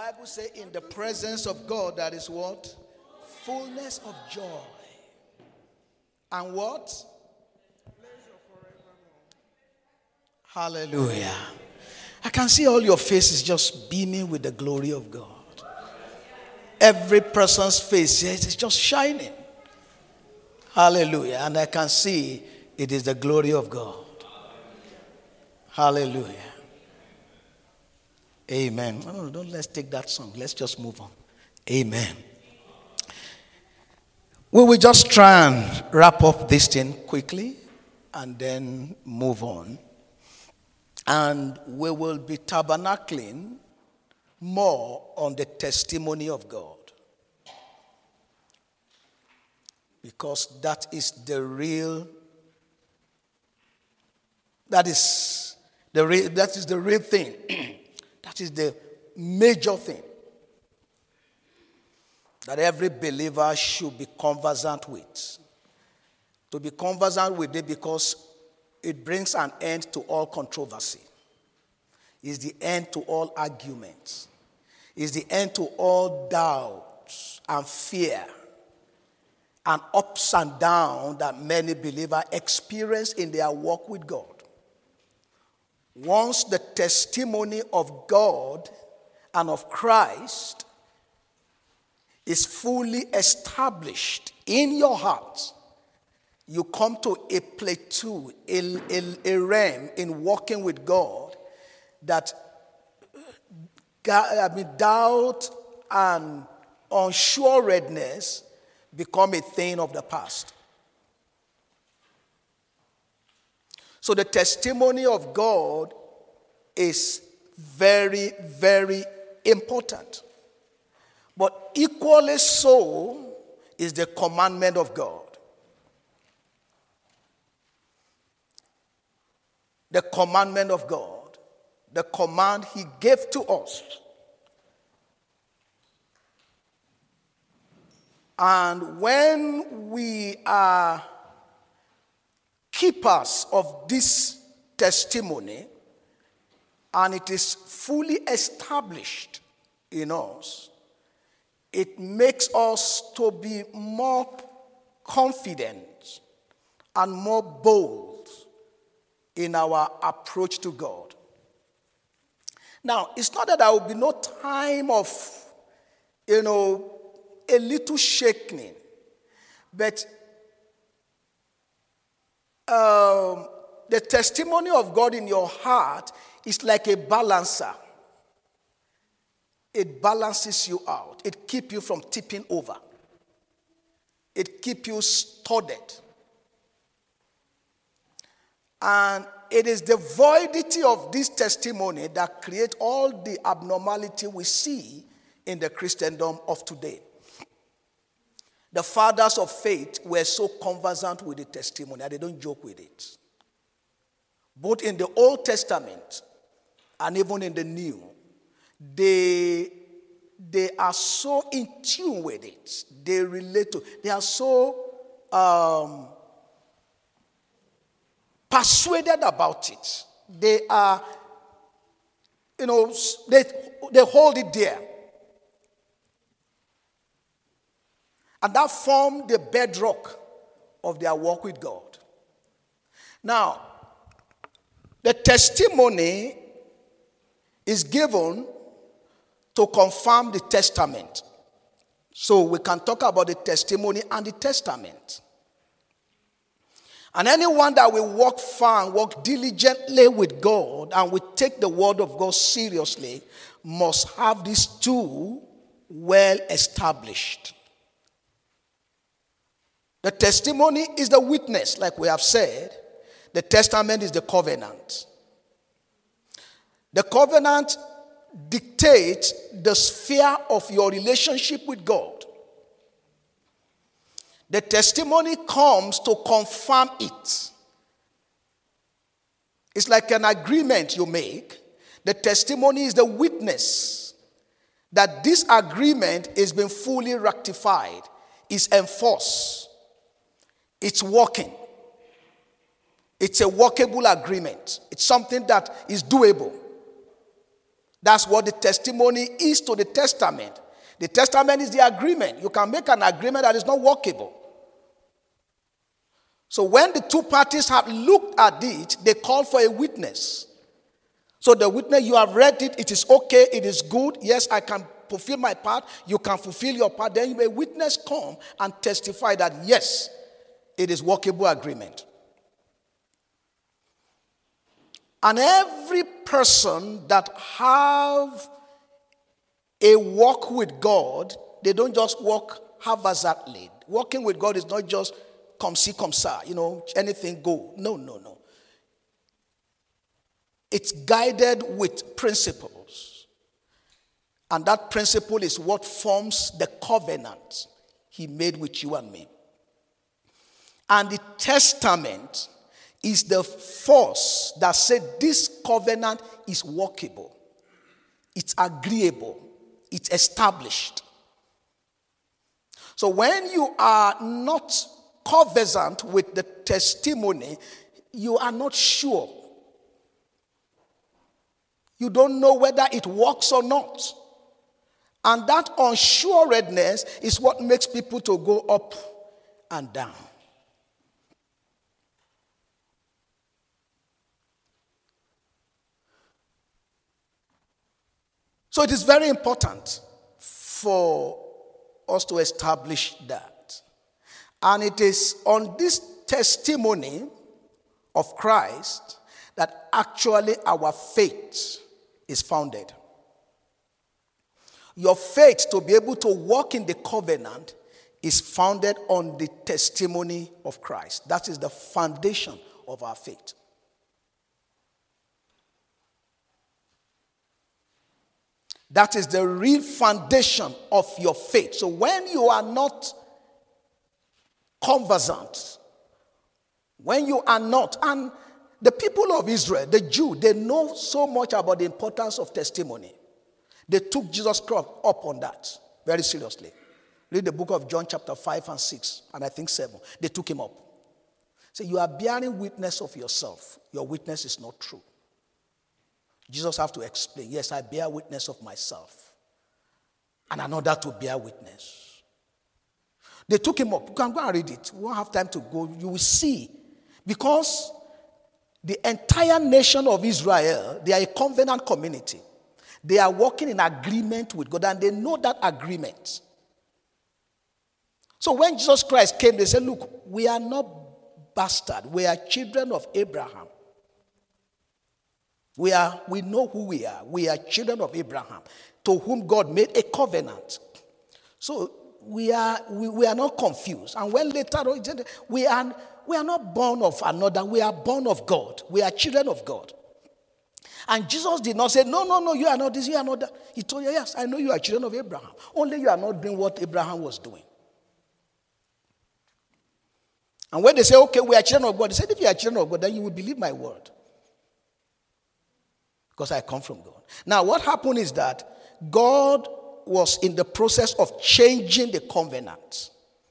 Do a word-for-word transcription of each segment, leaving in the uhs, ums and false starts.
Bible says, in the presence of God, that is what? Fullness of joy. And what? Hallelujah. I can see all your faces just beaming with the glory of God. Every person's face is just shining. Hallelujah. And I can see it is the glory of God. Hallelujah. Amen. No, no, don't let's take that song. Let's just move on. Amen. We will just try and wrap up this thing quickly and then move on. And we will be tabernacling more on the testimony of God. Because that is the real, that is the real, that is the real thing. That is the major thing that every believer should be conversant with. To be conversant with it because it brings an end to all controversy. It's the end to all arguments. It's the end to all doubts and fear and ups and downs that many believers experience in their walk with God. Once the testimony of God and of Christ is fully established in your heart, you come to a plateau, a, a, a realm in walking with God that I mean, doubt and unsureness become a thing of the past. So the testimony of God is very, very important. But equally so is the commandment of God. The commandment of God. The command he gave to us. And when we are keepers of this testimony, and it is fully established in us, it makes us to be more confident and more bold in our approach to God. Now, it's not that there will be no time of, you know, a little shaking, but um, the testimony of God in your heart is like a balancer. It balances you out. It keeps you from tipping over. It keeps you studied. And it is the voidity of this testimony that creates all the abnormality we see in the Christendom of today. The fathers of faith were so conversant with the testimony that they don't joke with it. Both in the Old Testament and even in the New, they, they are so in tune with it. They relate to it. They are so um, persuaded about it. They are, you know, they, they hold it there. And that formed the bedrock of their walk with God. Now, the testimony is given to confirm the testament. So we can talk about the testimony and the testament. And anyone that will walk far and walk diligently with God and will take the word of God seriously must have these two well established. The testimony is the witness, like we have said. The testament is the covenant. The covenant dictates the sphere of your relationship with God. The testimony comes to confirm it. It's like an agreement you make. The testimony is the witness that this agreement is being fully ratified, is enforced. It's working. It's a workable agreement. It's something that is doable. That's what the testimony is to the testament. The testament is the agreement. You can make an agreement that is not workable. So when the two parties have looked at it, they call for a witness. So the witness, you have read it, it is okay, it is good. Yes, I can fulfill my part. You can fulfill your part. Then a witness come and testify that yes, it is workable agreement. And every person that have a walk with God, they don't just walk haphazardly. Walking with God is not just come see, come sa, you know, anything go. No, no, no. It's guided with principles. And that principle is what forms the covenant he made with you and me. And the testament is the force that said this covenant is workable. It's agreeable. It's established. So when you are not conversant with the testimony, you are not sure. You don't know whether it works or not. And that unsuredness is what makes people to go up and down. So it is very important for us to establish that. And it is on this testimony of Christ that actually our faith is founded. Your faith to be able to walk in the covenant is founded on the testimony of Christ. That is the foundation of our faith. That is the real foundation of your faith. So when you are not conversant, when you are not, and the people of Israel, the Jew, they know so much about the importance of testimony. They took Jesus Christ up on that very seriously. Read the book of John chapter five and six, and I think seven. They took him up. So you are bearing witness of yourself. Your witness is not true. Jesus have to explain, yes, I bear witness of myself. And another to bear witness. They took him up. You can go and read it. We won't have time to go. You will see. Because the entire nation of Israel, they are a covenant community. They are working in agreement with God, and they know that agreement. So when Jesus Christ came, they said, look, we are not bastards. We are children of Abraham. We are, we know who we are. We are children of Abraham, to whom God made a covenant. So we are, we, we are not confused. And when later on, we are, we are not born of another. We are born of God. We are children of God. And Jesus did not say, no, no, no, you are not this, you are not that. He told you, yes, I know you are children of Abraham. Only you are not doing what Abraham was doing. And when they say, okay, we are children of God, they said, if you are children of God, then you will believe my word. Because I come from God. Now, what happened is that God was in the process of changing the covenant,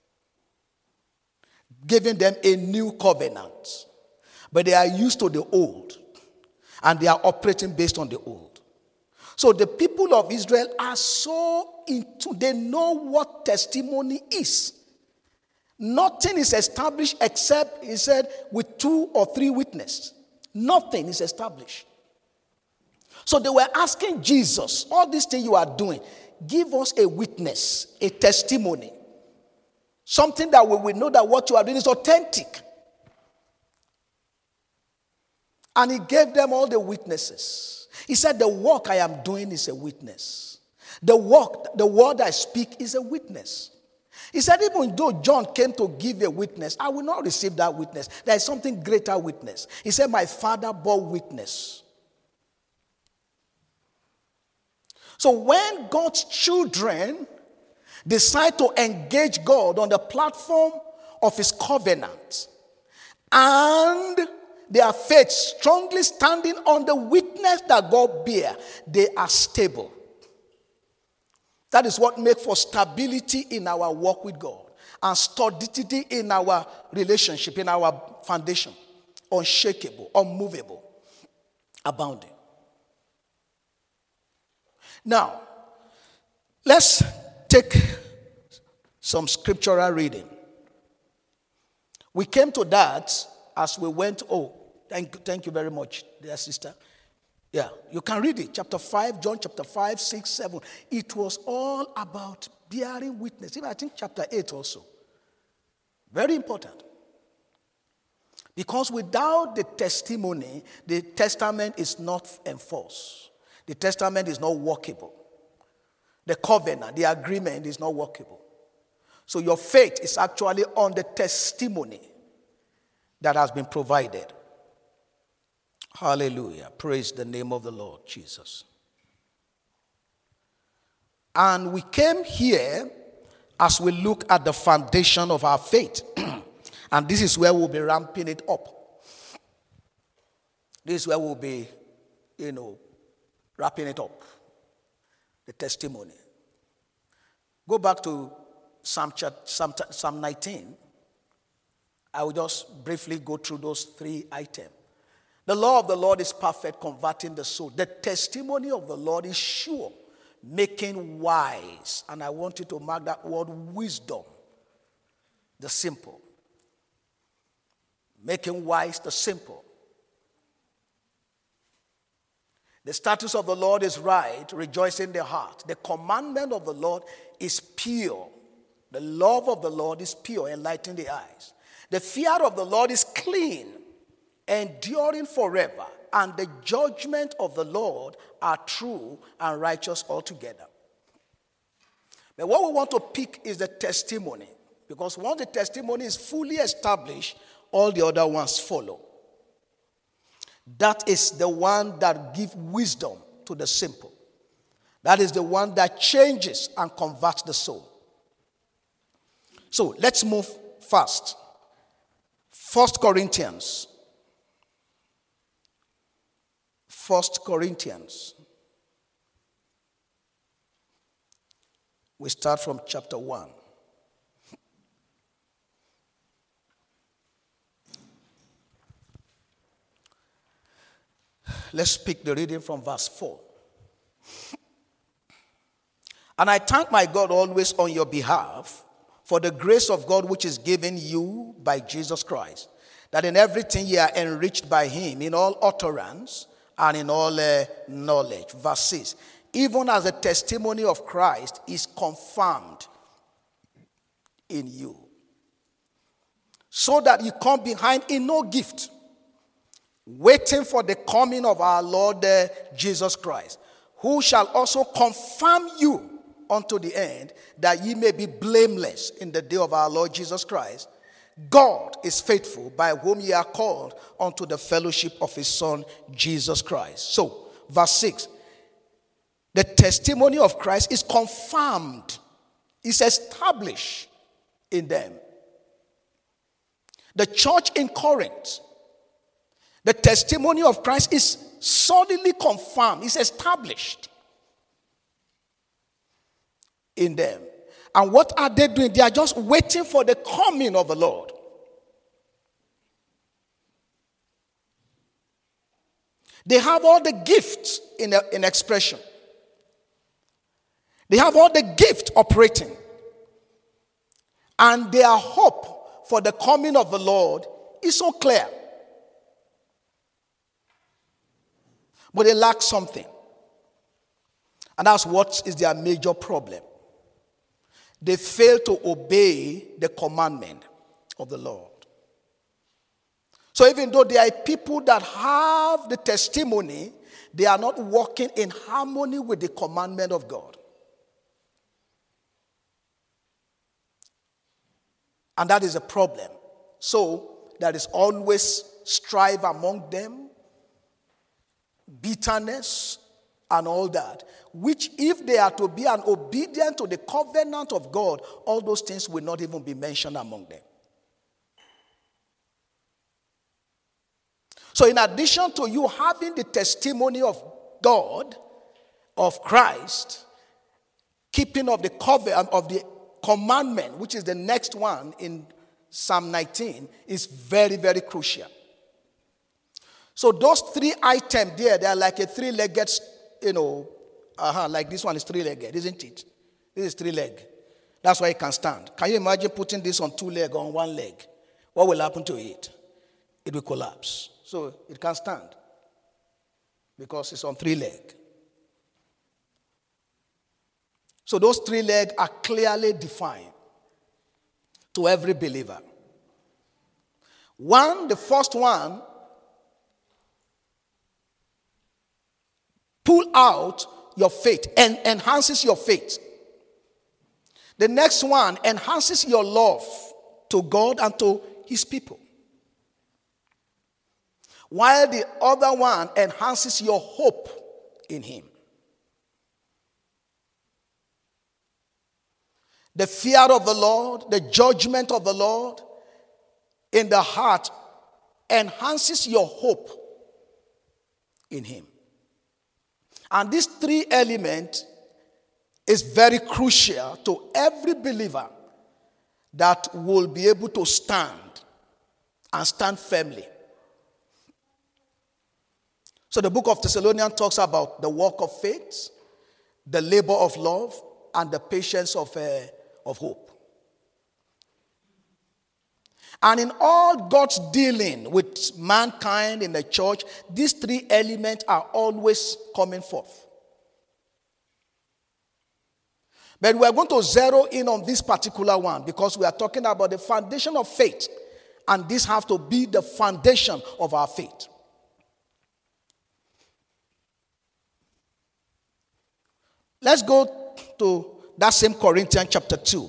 giving them a new covenant. But they are used to the old, and they are operating based on the old. So the people of Israel are so into, they know what testimony is. Nothing is established except, he said, with two or three witnesses. Nothing is established. So they were asking Jesus, all these things you are doing, give us a witness, a testimony. Something that we will know that what you are doing is authentic. And he gave them all the witnesses. He said, the work I am doing is a witness. The work, the word I speak is a witness. He said, even though John came to give a witness, I will not receive that witness. There is something greater witness. He said, my Father bore witness. So when God's children decide to engage God on the platform of his covenant, and their faith strongly standing on the witness that God bear, they are stable. That is what makes for stability in our walk with God and solidity in our relationship, in our foundation. Unshakable, unmovable, abounding. Now, let's take some scriptural reading. We came to that as we went. Oh, thank, thank you very much, dear sister. Yeah, you can read it. Chapter five, John chapter five, six, seven. It was all about bearing witness. Even I think chapter eight also. Very important. Because without the testimony, the testament is not enforced. The testament is not workable. The covenant, the agreement is not workable. So your faith is actually on the testimony that has been provided. Hallelujah. Praise the name of the Lord Jesus. And we came here as we look at the foundation of our faith. And this is where we'll be ramping it up. This is where we'll be, you know, wrapping it up. The testimony. Go back to Psalm, Psalm, Psalm nineteen. I will just briefly go through those three items. The law of the Lord is perfect, converting the soul. The testimony of the Lord is sure, making wise. And I want you to mark that word wisdom. The simple. Making wise the simple. The statutes of the Lord is right, rejoicing the heart. The commandment of the Lord is pure. The love of the Lord is pure, enlightening the eyes. The fear of the Lord is clean, enduring forever, and the judgment of the Lord are true and righteous altogether. But what we want to pick is the testimony, because once the testimony is fully established, all the other ones follow. That is the one that gives wisdom to the simple. That is the one that changes and converts the soul. So let's move fast. First Corinthians. First Corinthians. We start from chapter one. Let's pick the reading from verse four. And I thank my God always on your behalf for the grace of God which is given you by Jesus Christ, that in everything ye are enriched by him, in all utterance and in all uh, knowledge. Verse six. Even as the testimony of Christ is confirmed in you, so that you come behind in no gift, waiting for the coming of our Lord uh, Jesus Christ, who shall also confirm you unto the end, that ye may be blameless in the day of our Lord Jesus Christ. God is faithful, by whom ye are called unto the fellowship of his Son, Jesus Christ. So, verse six. The testimony of Christ is confirmed, is established in them. The church in Corinth, the testimony of Christ is solidly confirmed, is established in them. And what are they doing? They are just waiting for the coming of the Lord. They have all the gifts in, in expression. They have all the gift operating. And their hope for the coming of the Lord is so clear. But they lack something. And that's what is their major problem. They fail to obey the commandment of the Lord. So even though there are people that have the testimony, they are not walking in harmony with the commandment of God. And that is a problem. So there is always strife among them, bitterness, and all that, which if they are to be an obedient to the covenant of God, all those things will not even be mentioned among them. So in addition to you having the testimony of God, of Christ, keeping of the covenant, of the commandment, which is the next one in Psalm nineteen, is very, very crucial. So those three items there, they are like a three-legged, you know, Uh-huh, like this one is three-legged, isn't it? This is three-leg. That's why it can stand. Can you imagine putting this on two leg or on one leg? What will happen to it? It will collapse. So it can't stand because it's on three leg. So those three legs are clearly defined to every believer. One, the first one, pull out your faith and enhances your faith. The next one enhances your love to God and to his people. While the other one enhances your hope in him. The fear of the Lord, the judgment of the Lord in the heart enhances your hope in him. And these three elements is very crucial to every believer that will be able to stand and stand firmly. So the book of Thessalonians talks about the work of faith, the labor of love, and the patience of, uh, of hope. And in all God's dealing with mankind in the church, these three elements are always coming forth. But we are going to zero in on this particular one because we are talking about the foundation of faith. And this has to be the foundation of our faith. Let's go to that same Corinthians chapter two.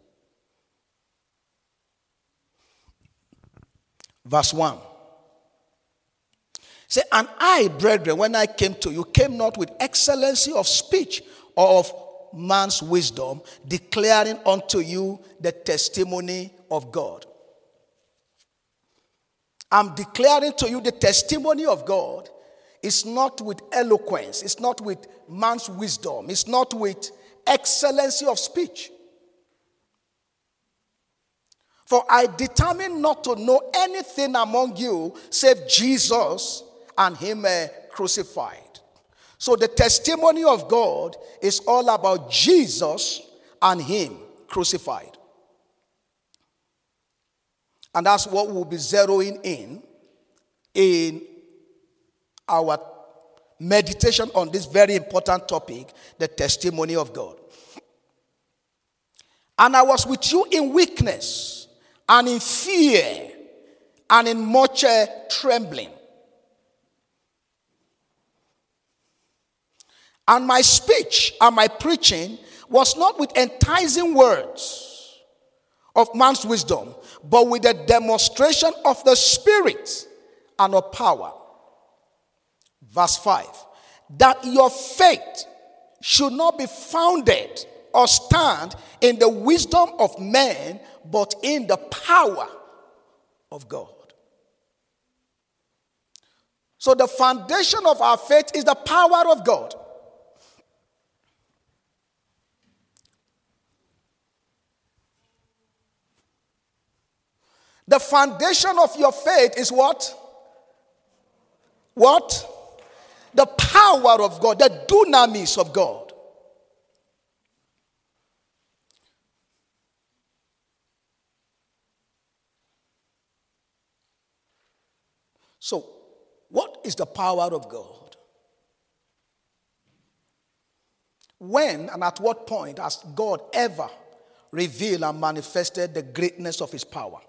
Verse one. Say, and I, brethren, when I came to you, came not with excellency of speech or of man's wisdom, declaring unto you the testimony of God. I'm declaring to you the testimony of God. It's not with eloquence. It's not with man's wisdom. It's not with excellency of speech. For I determined not to know anything among you save Jesus and him uh, crucified. So the testimony of God is all about Jesus and him crucified. And that's what we'll be zeroing in in our meditation on this very important topic, the testimony of God. And I was with you in weakness and in fear and in much uh, trembling. And my speech and my preaching was not with enticing words of man's wisdom, but with a demonstration of the Spirit and of power. Verse five. That your faith should not be founded or stand in the wisdom of men, but in the power of God. So the foundation of our faith is the power of God. The foundation of your faith is what? What? The power of God, the dunamis of God. So, what is the power of God? When and at what point has God ever revealed and manifested the greatness of his power?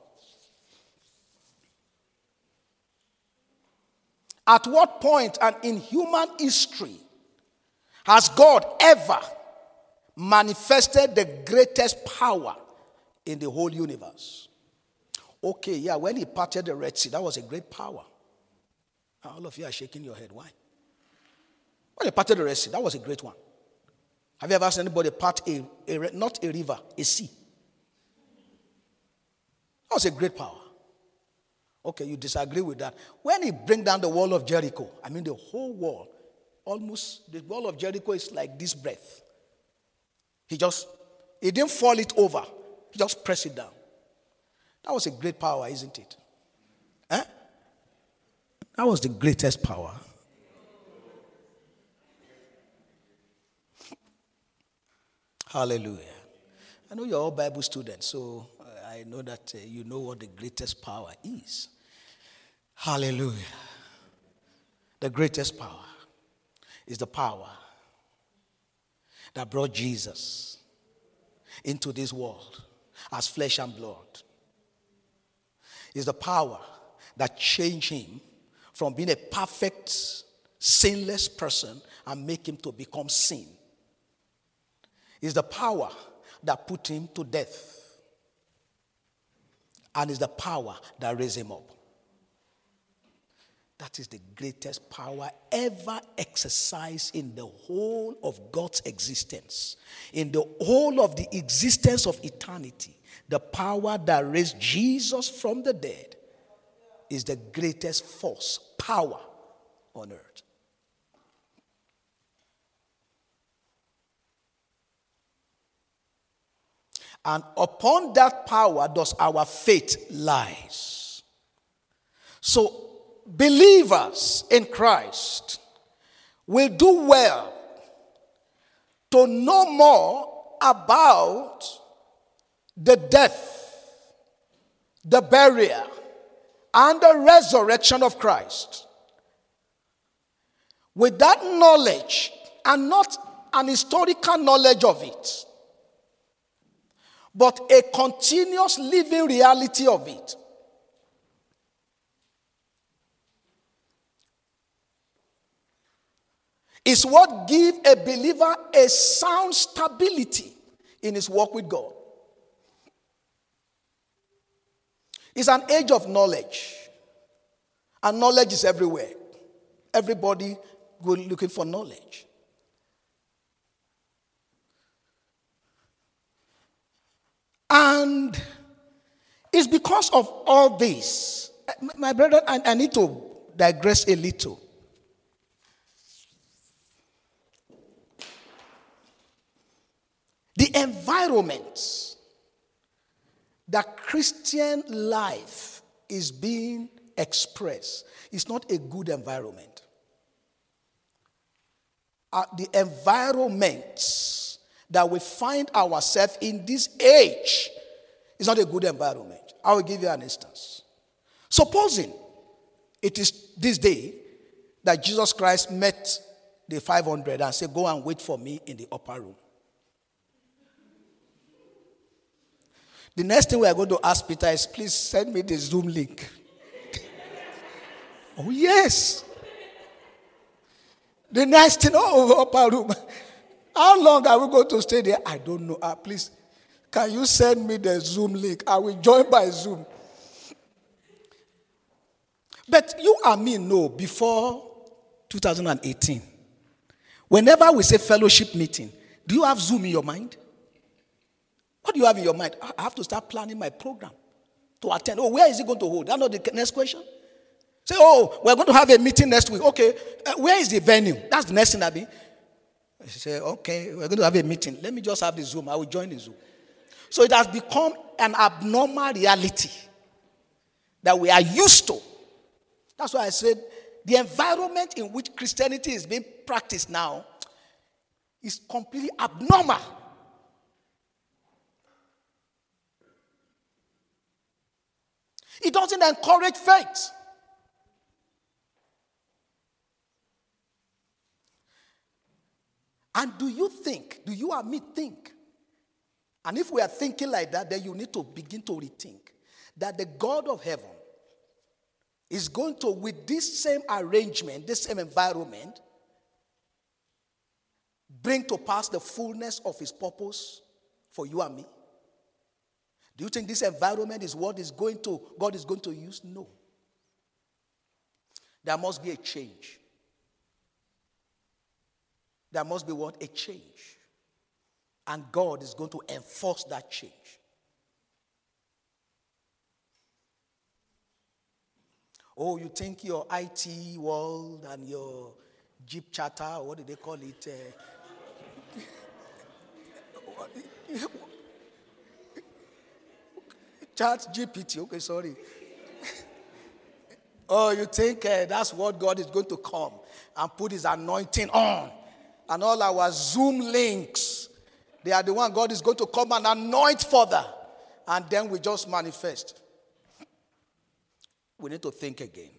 At what point and in human history has God ever manifested the greatest power in the whole universe? Okay, yeah, when he parted the Red Sea, that was a great power. All of you are shaking your head. Why? When he parted the Red Sea, that was a great one. Have you ever seen anybody part a, a not a river, a sea? That was a great power. Okay, you disagree with that. When he bring down the wall of Jericho, I mean the whole wall, almost, the wall of Jericho is like this breadth. He just, he didn't fall it over. He just pressed it down. That was a great power, isn't it? Eh? That was the greatest power. Hallelujah. I know you're all Bible students, so I know that uh, you know what the greatest power is. Hallelujah. The greatest power is the power that brought Jesus into this world as flesh and blood. It's the power that changed him from being a perfect, sinless person and make him to become sin. It's the power that put him to death. And it's the power that raised him up. That is the greatest power ever exercised in the whole of God's existence. In the whole of the existence of eternity. The power that raised Jesus from the dead is the greatest force, power on earth. And upon that power does our faith lies. So believers in Christ will do well to know more about the death, the burial, and the resurrection of Christ. With that knowledge, and not an historical knowledge of it, but a continuous living reality of it. Is what gives a believer a sound stability in his walk with God. It's an age of knowledge. And knowledge is everywhere. Everybody goes looking for knowledge. And it's because of all this. My brother, I, I need to digress a little. The environment that Christian life is being expressed is not a good environment. Uh, the environment that we find ourselves in this age is not a good environment. I will give you an instance. Supposing it is this day that Jesus Christ met the five hundred and said, go and wait for me in the upper room. The next thing we are going to ask Peter is, please send me the Zoom link. Oh, yes. The next thing, oh, upper room. How long are we going to stay there? I don't know. Uh, please, can you send me the Zoom link? I will join by Zoom. But you and me know before two thousand eighteen, whenever we say fellowship meeting, do you have Zoom in your mind? What do you have in your mind? I have to start planning my program to attend. Oh, where is it going to hold? That's not the next question. Say, oh, we're going to have a meeting next week. Okay, uh, where is the venue? That's the next thing I'll be. Say, okay, we're going to have a meeting. Let me just have the Zoom. I will join the Zoom. So it has become an abnormal reality that we are used to. That's why I said the environment in which Christianity is being practiced now is completely abnormal. It doesn't encourage faith. And do you think, do you and me think, and if we are thinking like that, then you need to begin to rethink that the God of heaven is going to, with this same arrangement, this same environment, bring to pass the fullness of his purpose for you and me? Do you think this environment is what is going to, God is going to use? No. There must be a change. There must be what? A change. And God is going to enforce that change. Oh, you think your I T world and your Jeep chatter, or what do they call it? Uh, Chat G P T, okay, sorry. Oh, you think uh, that's what God is going to come and put his anointing on. And all our Zoom links They are the one God is going to come and anoint further. And then we just manifest. We need to think again.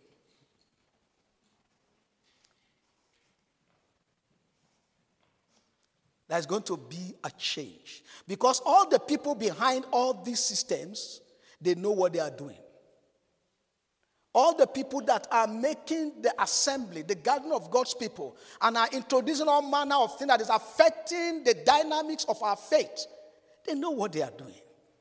There's going to be a change. Because all the people behind all these systems, they know what they are doing. All the people that are making the assembly, the gathering of God's people, and are introducing all manner of things that is affecting the dynamics of our faith, they know what they are doing.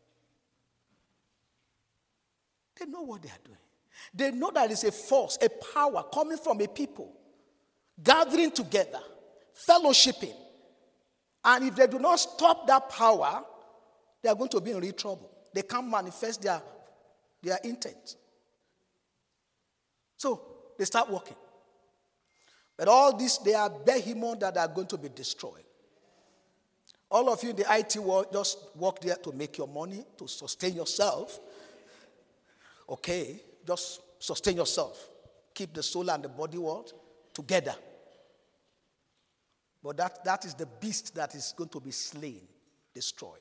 They know what they are doing. They know that it's a force, a power coming from a people, gathering together, fellowshipping. And if they do not stop that power, they are going to be in real trouble. They can't manifest their, their intent. So they start working. But all this, they are behemoths that are going to be destroyed. All of you in the I T world just work there to make your money, to sustain yourself. Okay, just sustain yourself. Keep the soul and the body world together. But that, that is the beast that is going to be slain, destroyed.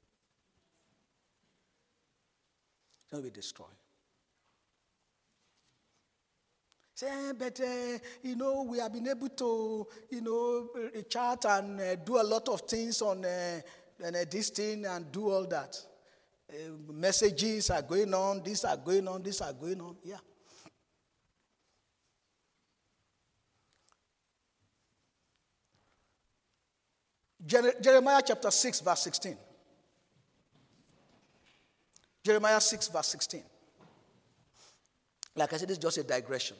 It's going to be destroyed. Say, eh, but, uh, you know, we have been able to, you know, chat and uh, do a lot of things on uh, and, uh, this thing and do all that. Uh, messages are going on, these are going on, these are going on. Yeah. Jeremiah chapter six, verse sixteen. Jeremiah six, verse sixteen. Like I said, this is just a digression.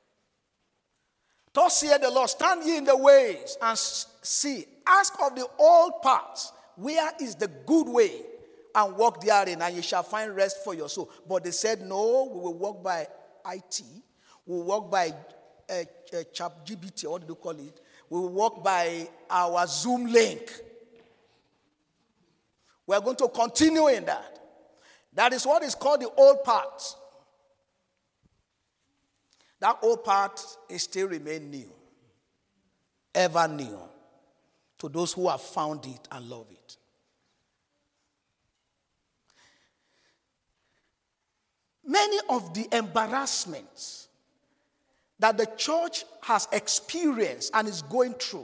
Thus saith the Lord, stand ye in the ways and see. Ask of the old paths, where is the good way, and walk therein, and ye shall find rest for your soul. But they said, no, we will walk by I T. We will walk by uh, uh, Chat G P T, what do you call it? We will walk by our Zoom link. We are going to continue in that. That is what is called the old path. That old path is still remain new. Ever new. To those who have found it and love it. Many of the embarrassments that the church has experienced and is going through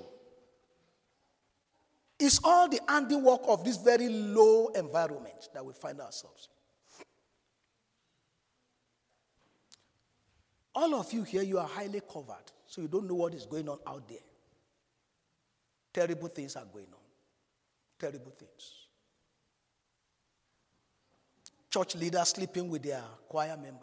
is all the handiwork of this very low environment that we find ourselves. All of you here, you are highly covered, so you don't know what is going on out there. Terrible things are going on. Terrible things. Church leaders sleeping with their choir members.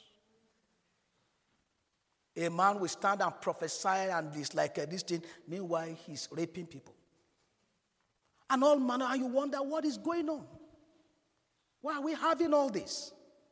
A man will stand and prophesy and it's like uh, this thing. Meanwhile, he's raping people. And all manner, and you wonder what is going on. Why are we having all this?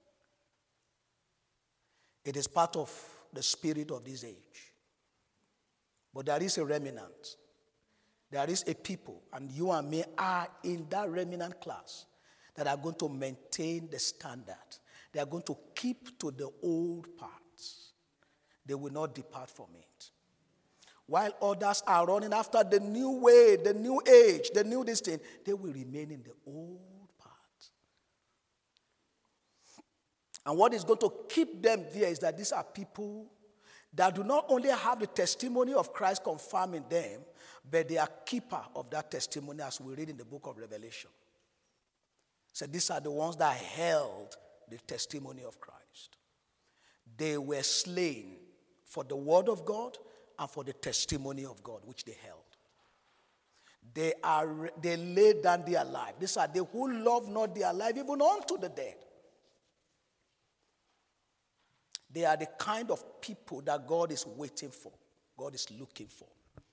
It is part of the spirit of this age. But there is a remnant. There is a people, and you and me are in that remnant class that are going to maintain the standard. They are going to keep to the old paths. They will not depart from it. While others are running after the new way, the new age, the new this thing, they will remain in the old path. And what is going to keep them there is that these are people that do not only have the testimony of Christ confirming them, but they are keeper of that testimony, as we read in the book of Revelation. So these are the ones that held the testimony of Christ. They were slain for the word of God and for the testimony of God, which they held. They are they laid down their life. These are they who love not their life even unto the dead. They are the kind of people that God is waiting for. God is looking for.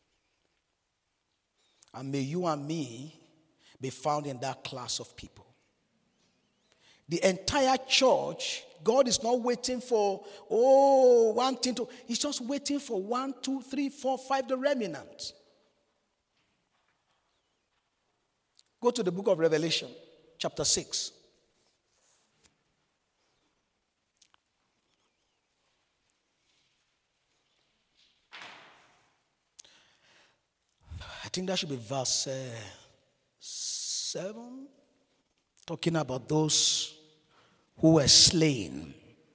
And may you and me be found in that class of people. The entire church, God is not waiting for, oh, one thing to, he's just waiting for one, two, three, four, five, the remnant. Go to the book of Revelation, chapter six. I think that should be verse uh, seven, talking about those who were slain.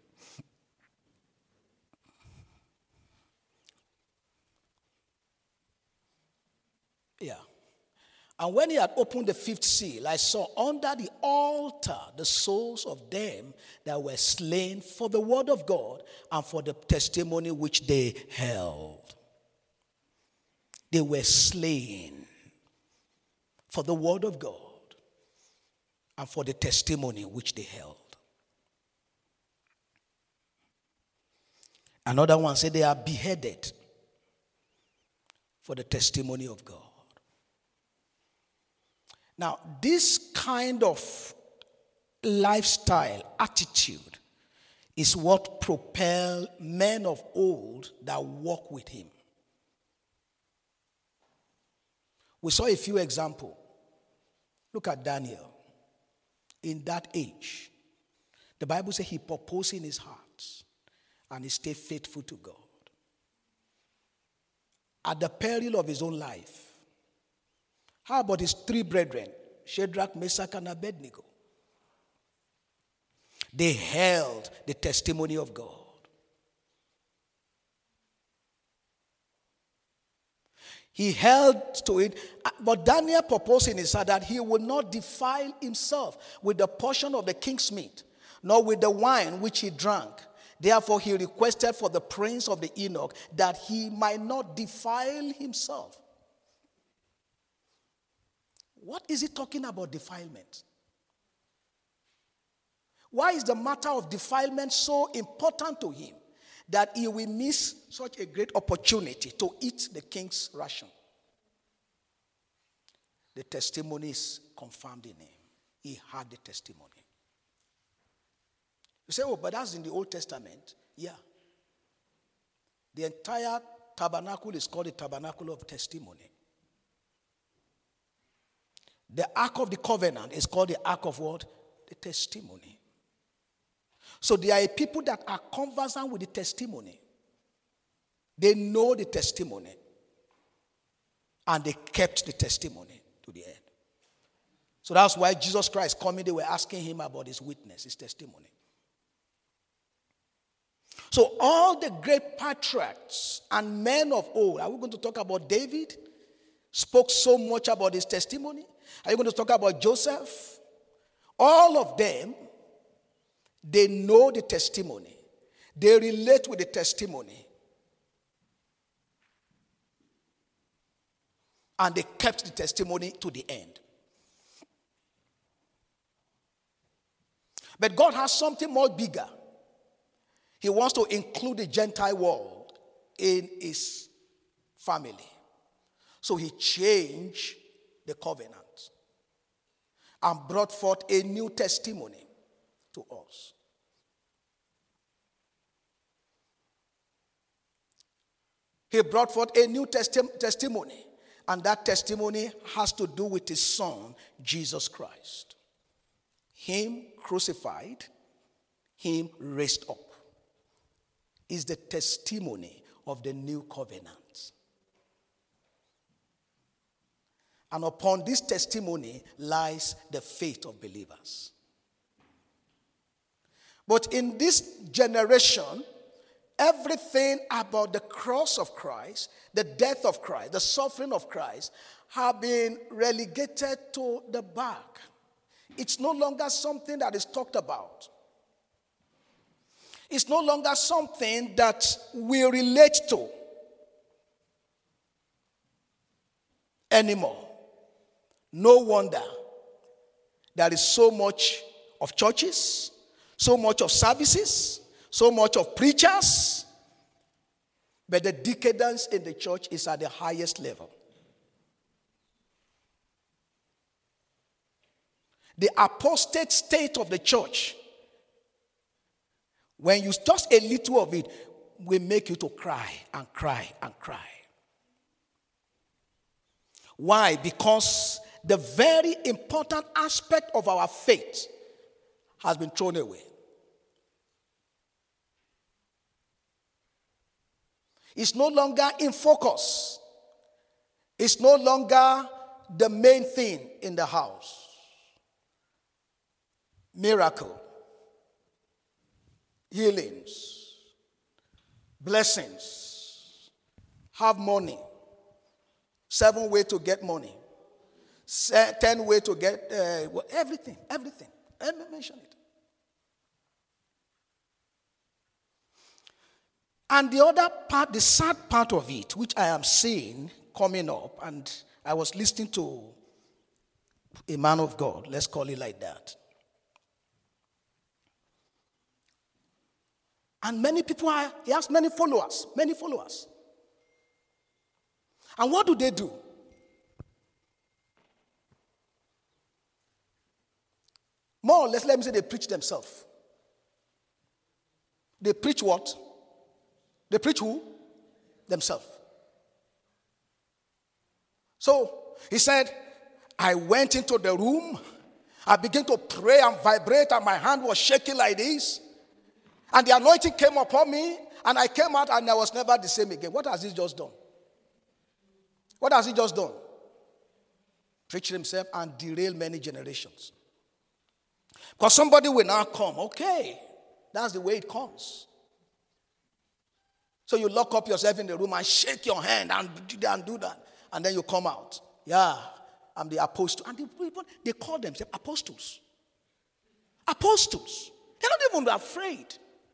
Yeah. And when he had opened the fifth seal, I saw under the altar the souls of them that were slain for the word of God and for the testimony which they held. They were slain for the word of God and for the testimony which they held. Another one said they are beheaded for the testimony of God. Now, this kind of lifestyle, attitude, is what propelled men of old that walk with him. We saw a few examples. Look at Daniel. In that age, the Bible says he purposed in his heart and he stayed faithful to God. At the peril of his own life. How about his three brethren, Shadrach, Meshach, and Abednego? They held the testimony of God. He held to it, but Daniel proposed in his heart that he would not defile himself with the portion of the king's meat, nor with the wine which he drank. Therefore he requested for the prince of the eunuch that he might not defile himself. What is he talking about defilement? Why is the matter of defilement so important to him that he will miss such a great opportunity to eat the king's ration? The testimony is confirmed in him. He had the testimony. You say, oh, but that's in the Old Testament. Yeah. The entire tabernacle is called the tabernacle of testimony. The Ark of the Covenant is called the Ark of what? The testimony. So there are people that are conversant with the testimony. They know the testimony. And they kept the testimony to the end. So that's why Jesus Christ coming, they were asking him about his witness, his testimony. So all the great patriarchs and men of old, are we going to talk about David? Spoke so much about his testimony. Are you going to talk about Joseph? All of them, they know the testimony. They relate with the testimony. And they kept the testimony to the end. But God has something more bigger. He wants to include the Gentile world in his family. So he changed the covenant and brought forth a new testimony to us. He brought forth a new testi- testimony, and that testimony has to do with his son, Jesus Christ. Him crucified, him raised up, is the testimony of the new covenant. And upon this testimony lies the faith of believers. But in this generation, everything about the cross of Christ, the death of Christ, the suffering of Christ, have been relegated to the back. It's no longer something that is talked about. It's no longer something that we relate to anymore. No wonder there is so much of churches, so much of services, so much of preachers, but the decadence in the church is at the highest level. The apostate state of the church, when you just a little of it, will make you to cry and cry and cry. Why? Because the very important aspect of our faith has been thrown away. It's no longer in focus. It's no longer the main thing in the house. miracle, healings, blessings, have money, seven ways to get money, ten ways to get uh, everything, everything. Let me mention it. And the other part, the sad part of it, which I am seeing coming up, and I was listening to a man of God, let's call it like that. And many people are, he has many followers, many followers. And what do they do? More or less, let me say they preach themselves. They preach what? They preach who? Themselves. So, he said, I went into the room, I began to pray and vibrate, and my hand was shaking like this. And the anointing came upon me, and I came out, and I was never the same again. What has he just done? What has he just done? Preach himself and derail many generations. Because somebody will now come. Okay, that's the way it comes. So you lock up yourself in the room and shake your hand and do that and do that. And then you come out. Yeah, I'm the apostle. And the people, they call themselves apostles. Apostles. They're not even afraid.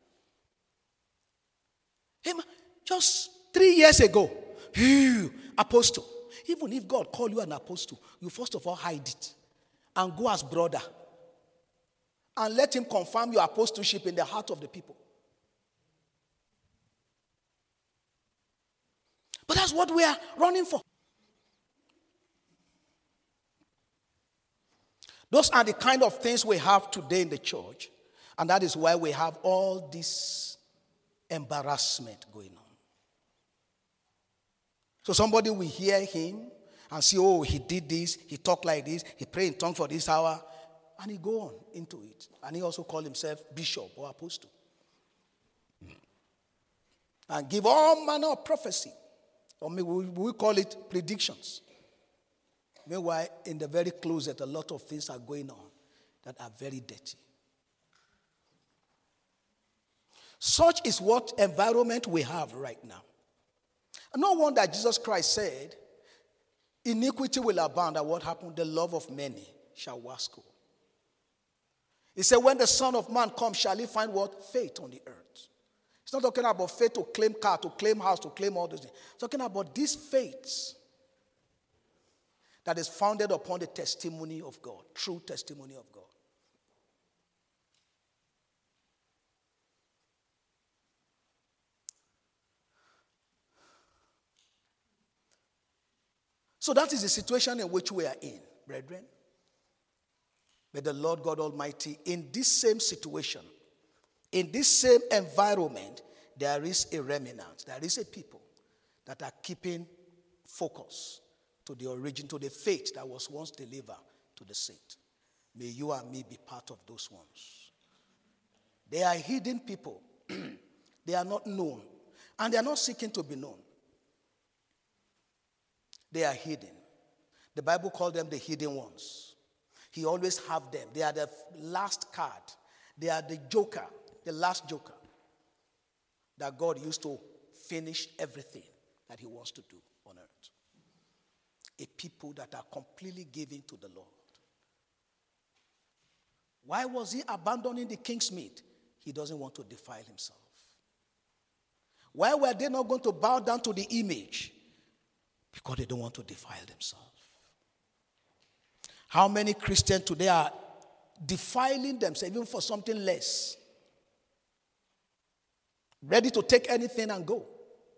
Hey, just three years ago, phew, apostle. Even if God called you an apostle, you first of all hide it and go as brother and let him confirm your apostleship in the heart of the people. But that's what we are running for. Those are the kind of things we have today in the church. And that is why we have all this embarrassment going on. So somebody will hear him and see, oh, he did this, he talked like this, he prayed in tongues for this hour, and he go on into it. And he also called himself bishop or apostle. And give all manner of prophecy. Or maybe we call it predictions. Meanwhile, in the very closet, a lot of things are going on that are very dirty. Such is what environment we have right now. No wonder Jesus Christ said, iniquity will abound, and what happened? The love of many shall wax cold. He said, when the Son of Man comes, shall he find what? Faith on the earth. He's not talking about faith to claim car, to claim house, to claim all those things. He's talking about this faith that is founded upon the testimony of God, true testimony of God. So that is the situation in which we are in, brethren. May the Lord God Almighty, in this same situation, in this same environment, there is a remnant, there is a people that are keeping focus to the origin, to the faith that was once delivered to the saint. May you and me be part of those ones. They are hidden people. They are not known. And they are not seeking to be known. They are hidden. The Bible calls them the hidden ones. He always have them. They are the last card. They are the joker, the last joker that God used to finish everything that he wants to do on earth. A people that are completely given to the Lord. Why was he abandoning the king's meat? He doesn't want to defile himself. Why were they not going to bow down to the image? Because they don't want to defile themselves. How many Christians today are defiling themselves even for something less? Ready to take anything and go.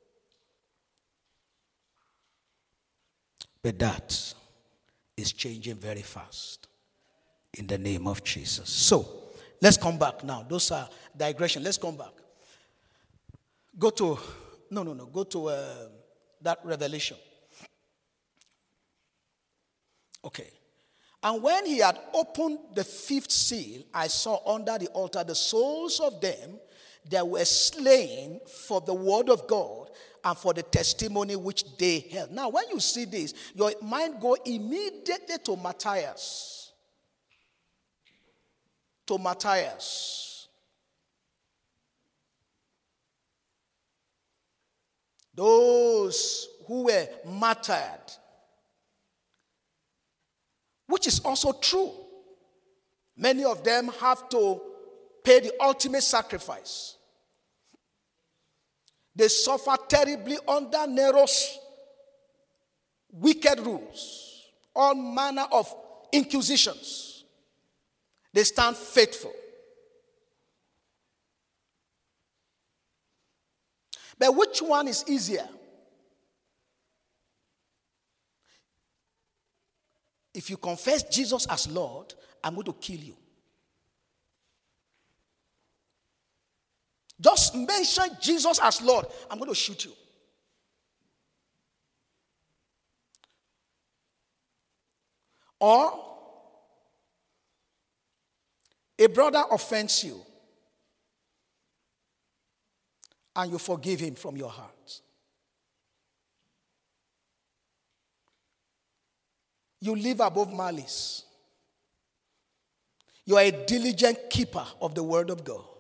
But that is changing very fast in the name of Jesus. So, let's come back now. Those are digression. Let's come back. Go to, no, no, no. Go to uh, that Revelation. Okay. And when he had opened the fifth seal, I saw under the altar the souls of them that were slain for the word of God and for the testimony which they held. Now, when you see this, your mind go immediately to Matthias. to Matthias. Those who were martyred, which is also true. Many of them have to pay the ultimate sacrifice. They suffer terribly under Nero's wicked rules, all manner of inquisitions. They stand faithful. But which one is easier? If you confess Jesus as Lord, I'm going to kill you. Just mention Jesus as Lord, I'm going to shoot you. Or a brother offends you and you forgive him from your heart. You live above malice. You are a diligent keeper of the word of God.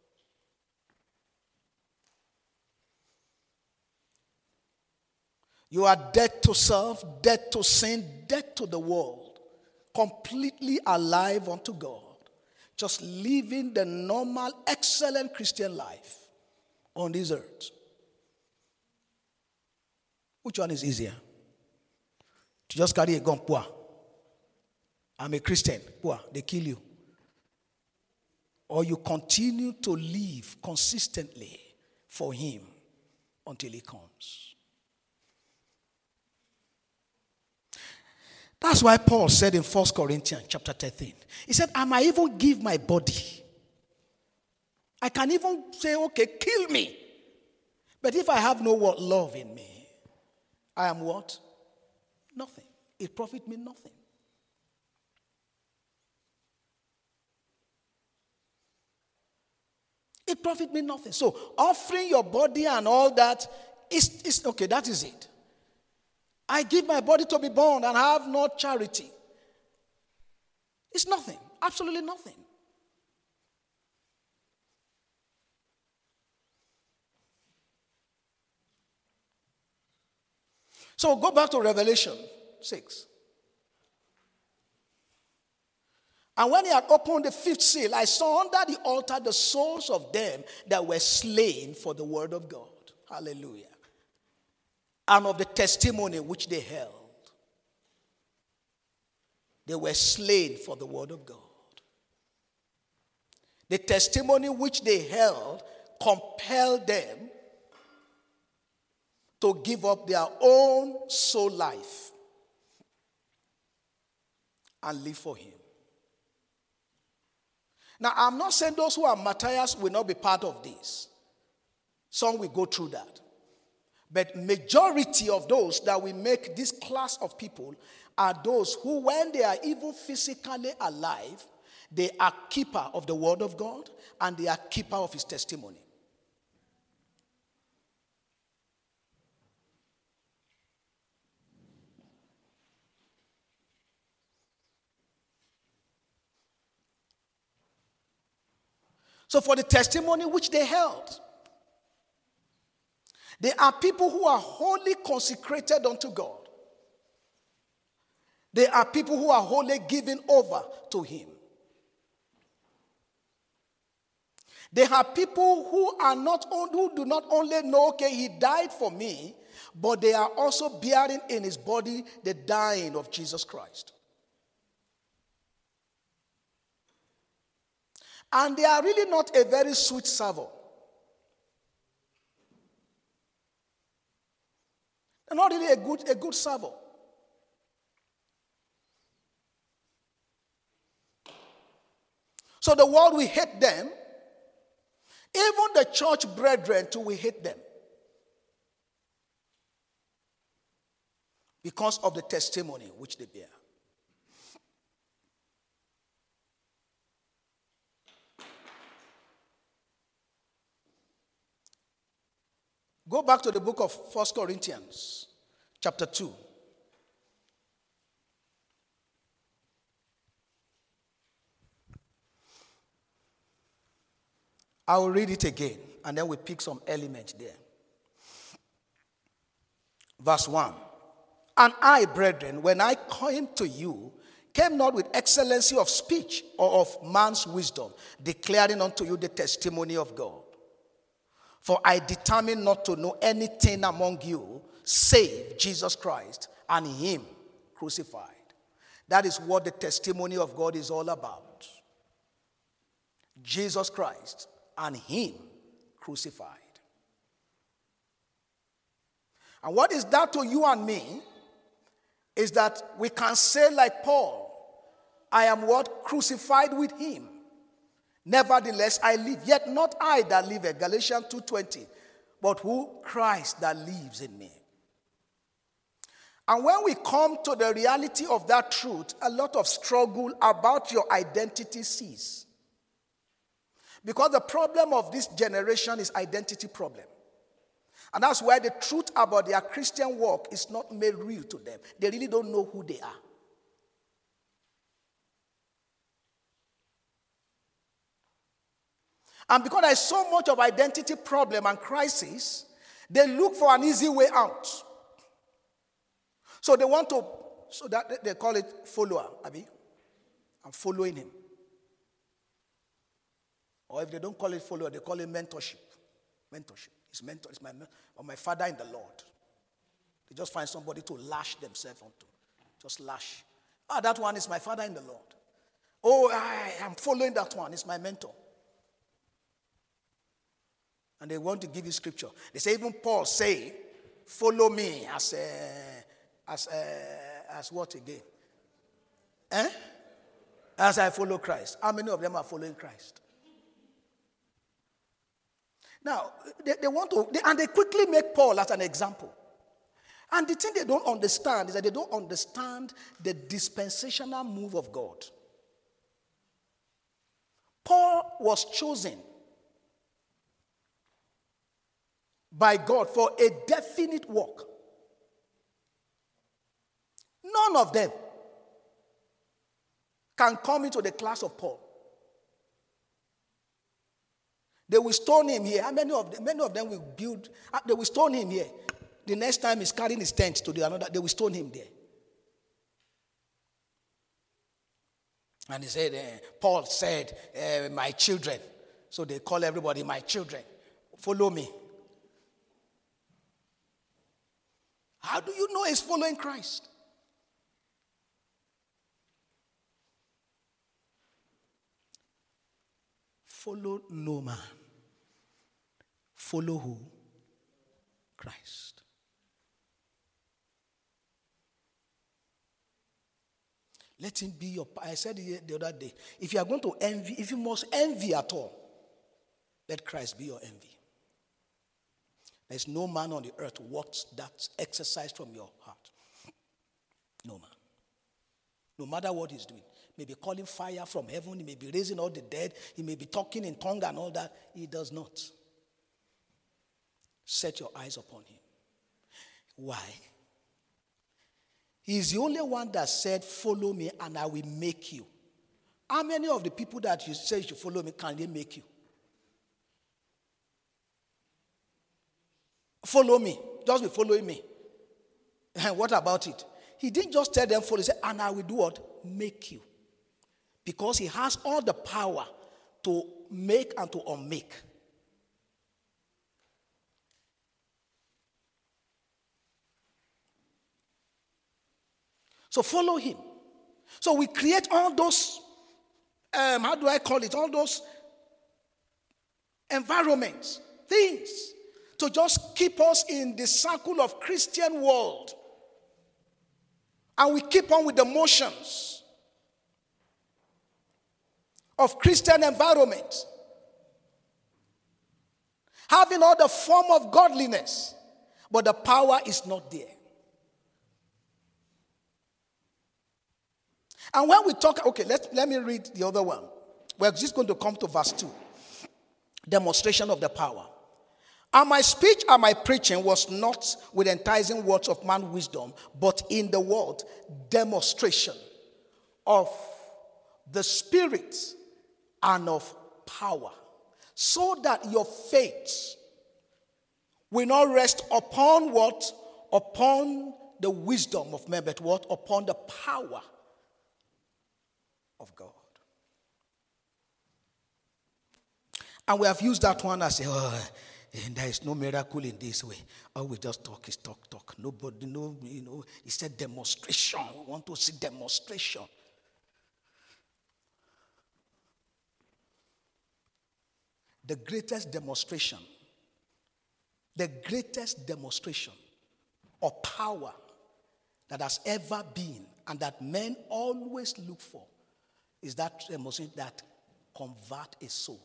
You are dead to self, dead to sin, dead to the world, completely alive unto God, just living the normal, excellent Christian life on this earth. Which one is easier? To just carry a gun, poor. I'm a Christian, poor, they kill you. Or you continue to live consistently for him until he comes. That's why Paul said in First Corinthians chapter thirteen, he said, I might even give my body. I can even say, okay, kill me. But if I have no what love in me, I am what? Nothing. It profits me nothing. It profits me nothing. So offering your body and all that is, is okay, that is it. I give my body to be burned and have no charity. It's nothing. Absolutely nothing. So go back to Revelation six. And when he had opened the fifth seal, I saw under the altar the souls of them that were slain for the word of God. Hallelujah. And of the testimony which they held. They were slain for the word of God. The testimony which they held compelled them to give up their own soul life and live for him. Now, I'm not saying those who are martyrs will not be part of this. Some will go through that. But majority of those that will make this class of people are those who, when they are even physically alive, they are keeper of the word of God and they are keeper of his testimony. So for the testimony which they held, they are people who are wholly consecrated unto God. They are people who are wholly given over to him. They are people who are not who do not only know, okay, he died for me, but they are also bearing in his body the dying of Jesus Christ. And they are really not a very sweet savour. They're not really a good, a good savour. So the world will hate them. Even the church brethren too will hate them. Because of the testimony which they bear. Go back to the book of First Corinthians, chapter two. I will read it again, and then we pick some elements there. Verse one. And I, brethren, when I came to you, came not with excellency of speech or of man's wisdom, declaring unto you the testimony of God. For I determined not to know anything among you save Jesus Christ and him crucified. That is what the testimony of God is all about. Jesus Christ and him crucified. And what is that to you and me is that we can say like Paul, I am what? Crucified with him. Nevertheless, I live. Yet not I that live, Galatians two twenty, but who? Christ that lives in me. And when we come to the reality of that truth, a lot of struggle about your identity cease. Because the problem of this generation is identity problem. And that's why the truth about their Christian walk is not made real to them. They really don't know who they are. And because there's so much of identity problem and crisis, they look for an easy way out. So they want to, so that they call it follower, Abi. I'm following him. Or if they don't call it follower, they call it mentorship. Mentorship. It's mentor, it's my or my father in the Lord. They just find somebody to lash themselves onto. Just lash. Ah, that one is my father in the Lord. Oh, I am following that one. It's my mentor. And they want to give you scripture. They say, even Paul say, follow me as a, as a, as what again? Eh? As I follow Christ. How many of them are following Christ? Now, they, they want to, they, and they quickly make Paul as an example. And the thing they don't understand is that they don't understand the dispensational move of God. Paul was chosen by God for a definite work. None of them can come into the class of Paul. They will stone him here. How many of them, many of them will build, they will stone him here. The next time he's carrying his tent to the another, they will stone him there. And he said, uh, Paul said, uh, my children. So they call everybody my children. Follow me. How do you know he's following Christ? Follow no man. Follow who? Christ. Let him be your, I said it the other day, if you are going to envy, if you must envy at all, let Christ be your envy. There's no man on the earth worth that exercise from your heart. No man. No matter what he's doing. He may be calling fire from heaven. He may be raising all the dead. He may be talking in tongue and all that. He does not. Set your eyes upon him. Why? He's the only one that said, follow me and I will make you. How many of the people that you say you should follow me, can they make you? Follow me. Just be following me. And what about it? He didn't just tell them follow. He said, and I will do what? Make you. Because he has all the power to make and to unmake. So follow him. So we create all those, um, how do I call it? All those environments, things, to just keep us in the circle of Christian world. And we keep on with the motions of Christian environment. Having all the form of godliness, but the power is not there. And when we talk, okay, let, let me read the other one. We're just going to come to verse two. Demonstration of the power. And my speech and my preaching was not with enticing words of man's wisdom, but in the word, demonstration of the Spirit and of power. so that your faith will not rest upon what? Upon the wisdom of men, but what? Upon the power of God. And we have used that one as a, oh, and there is no miracle in this way. All we just talk is talk, talk. Nobody, no, you know, it's a demonstration. We want to see demonstration. The greatest demonstration, the greatest demonstration of power that has ever been and that men always look for is that demonstration that convert a soul.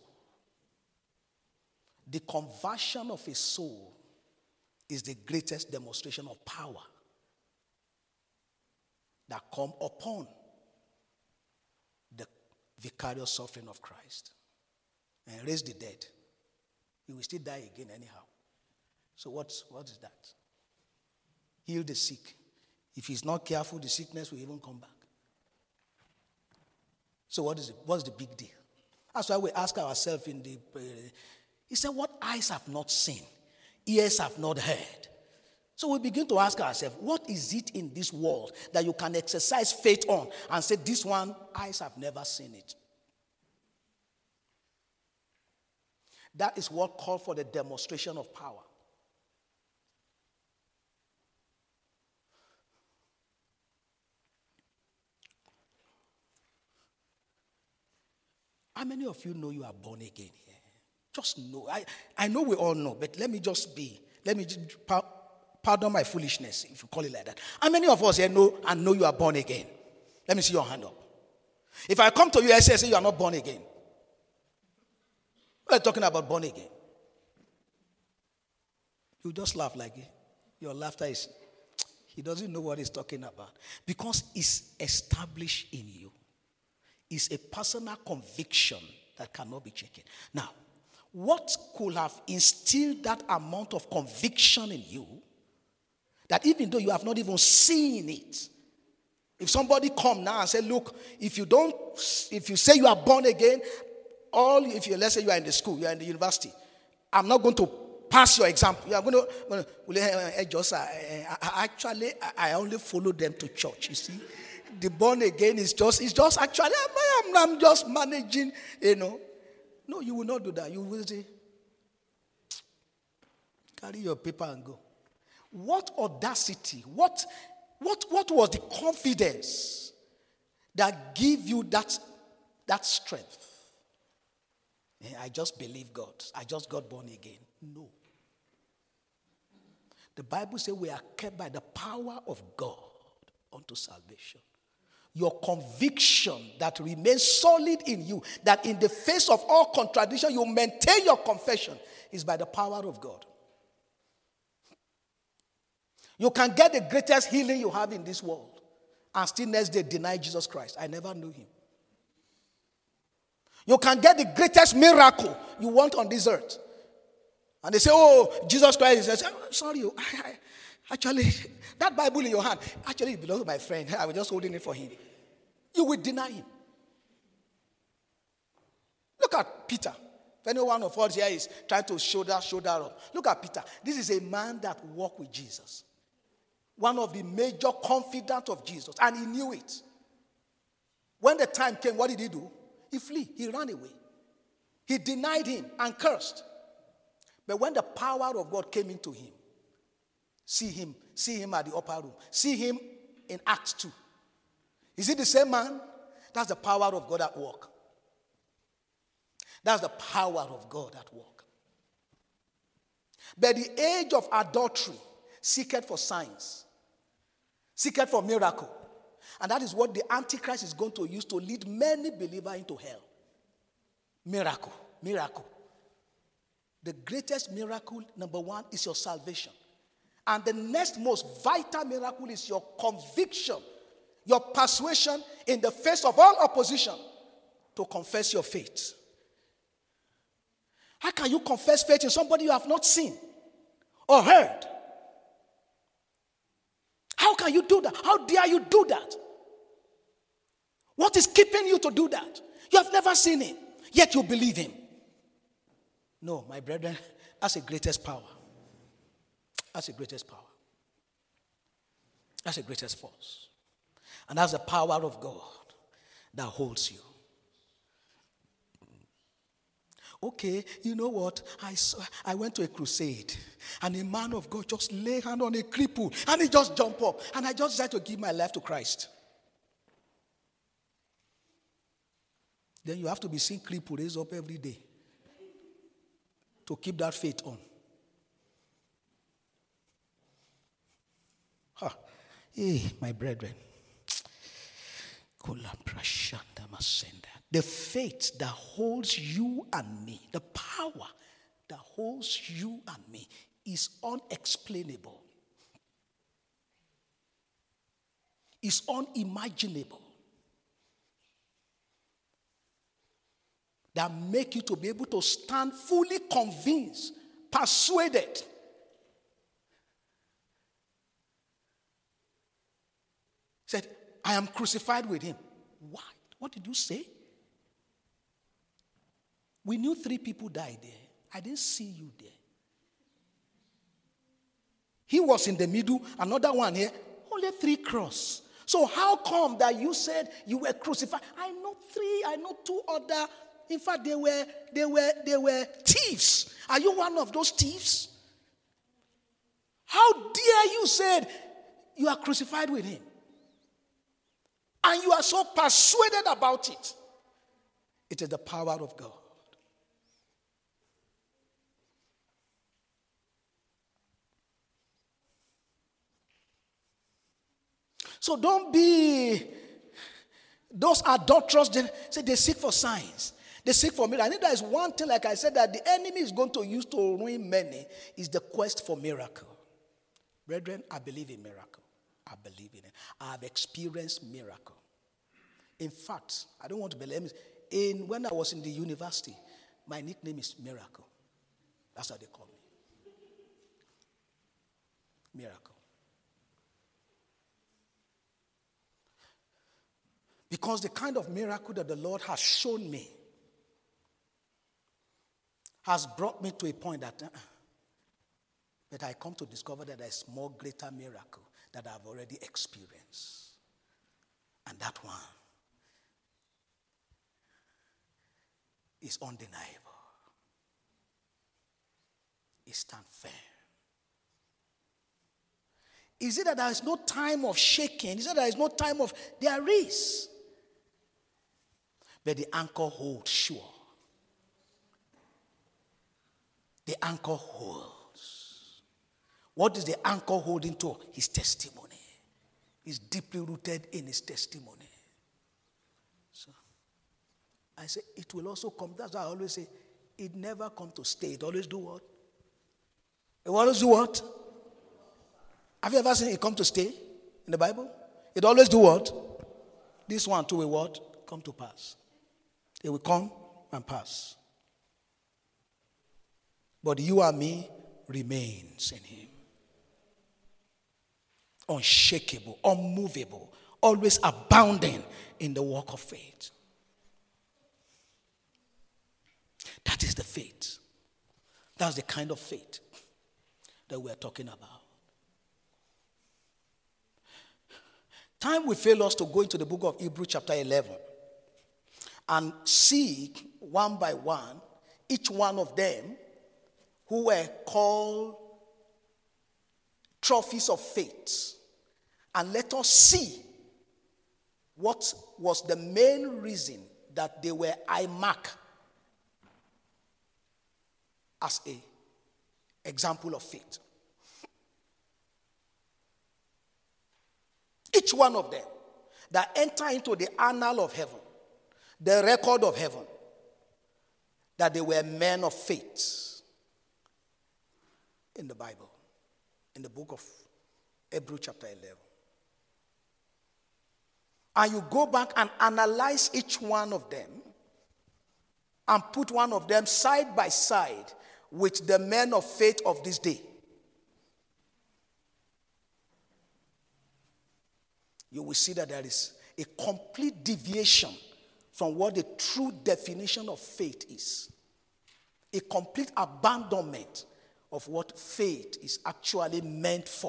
The conversion of a soul is the greatest demonstration of power that come upon the vicarious suffering of Christ. And raise the dead. He will still die again anyhow. So what's, what is that? Heal the sick. If he's not careful, the sickness will even come back. So what is it? What's the big deal? That's why we ask ourselves in the... Uh, he said, what eyes have not seen, ears have not heard. So we begin to ask ourselves, what is it in this world that you can exercise faith on and say, this one, eyes have never seen it? That is what called for the demonstration of power. How many of you know you are born again here? Just know. I, I know we all know, but let me just be, let me just, pardon my foolishness, if you call it like that. How many of us here know and know you are born again? Let me see your hand up. If I come to you and say, say you are not born again. We're talking about born again. You just laugh like it. Your laughter is, he doesn't know what he's talking about. Because it's established in you. It's a personal conviction that cannot be shaken. Now, what could have instilled that amount of conviction in you that even though you have not even seen it, if somebody come now and say, look, if you don't, if you say you are born again, all, if you, let's say you are in the school, you are in the university, I'm not going to pass your exam. You are going to, uh, just, uh, actually, I only follow them to church, you see. The born again is just, it's just actually, I'm, I'm just managing, you know. No, you will not do that. You will say, carry your paper and go. What audacity, what, what, what was the confidence that gave you that, that strength? I just believe God. I just got born again. No. The Bible says we are kept by the power of God unto salvation. Your conviction that remains solid in you, that in the face of all contradiction, you maintain your confession, is by the power of God. You can get the greatest healing you have in this world and still next day deny Jesus Christ. I never knew him. You can get the greatest miracle you want on this earth. And they say, oh, Jesus Christ is, oh, sorry, I, I, actually, that Bible in your hand, actually it belongs to my friend. I was just holding it for him. You will deny him. Look at Peter. If any one of us here is trying to shoulder, shoulder up. Look at Peter. This is a man that walked with Jesus. One of the major confidants of Jesus. And he knew it. When the time came, what did he do? He flee. He ran away. He denied him and cursed. But when the power of God came into him, see him, see him at the upper room. See him in Acts two. Is it the same man? That's the power of God at work. That's the power of God at work. But the age of adultery seeketh for signs, seeketh for miracle. And that is what the Antichrist is going to use to lead many believers into hell. Miracle, miracle. The greatest miracle, number one, is your salvation. And the next most vital miracle is your conviction, your persuasion in the face of all opposition to confess your faith. How can you confess faith in somebody you have not seen or heard? How can you do that? How dare you do that? What is keeping you to do that? You have never seen him, yet you believe him. No, my brethren, that's the greatest power. That's the greatest power. That's the greatest force. And that's the power of God that holds you. Okay, you know what? I saw, I went to a crusade, and a man of God just lay hand on a cripple, and he just jumped up, and I just decided to give my life to Christ. Then you have to be seeing cripple raise up every day to keep that faith on. Huh. Hey, my brethren. The faith that holds you and me, the power that holds you and me is unexplainable. It's unimaginable. That make you to be able to stand fully convinced, persuaded. Said, I am crucified with him. What? What did you say? We knew three people died there. I didn't see you there. He was in the middle, another one here, only three cross. So how come that you said you were crucified? I know three, I know two other. In fact, they were they were they were thieves. Are you one of those thieves? How dare you said you are crucified with him? And you are so persuaded about it. It is the power of God. So don't be those adulterous. Say they seek for signs. They seek for miracles. I think there is one thing, like I said, that the enemy is going to use to ruin many is the quest for miracle. Brethren, I believe in miracle. I believe in it. I have experienced miracle. In fact, I don't want to believe it. In when I was in the university, my nickname is Miracle. That's how they call me. Miracle. Because the kind of miracle that the Lord has shown me has brought me to a point that uh, but I come to discover that there is more greater miracle that I've already experienced. And that one is undeniable. It stands firm. Is it that there is no time of shaking? Is it that there is no time of... There is. But the anchor holds sure. The anchor holds. What is the anchor holding to? His testimony. It's deeply rooted in his testimony. So, I say, it will also come. That's why I always say, it never comes to stay. It always do what? It always do what? Have you ever seen it come to stay in the Bible? It always do what? This one too will what? Come to pass. It will come and pass. But you and me remains in him. Unshakable, unmovable, always abounding in the work of faith. That is the faith. That's the kind of faith that we're talking about. Time will fail us to go into the book of Hebrews chapter eleven and see one by one each one of them who were called trophies of faith. And let us see what was the main reason that they were I mark as a example of faith. Each one of them that enter into the annal of heaven, the record of heaven, that they were men of faith in the Bible, in the book of Hebrews chapter eleven. And you go back and analyze each one of them and put one of them side by side with the men of faith of this day. You will see that there is a complete deviation from what the true definition of faith is. A complete abandonment of what faith is actually meant for.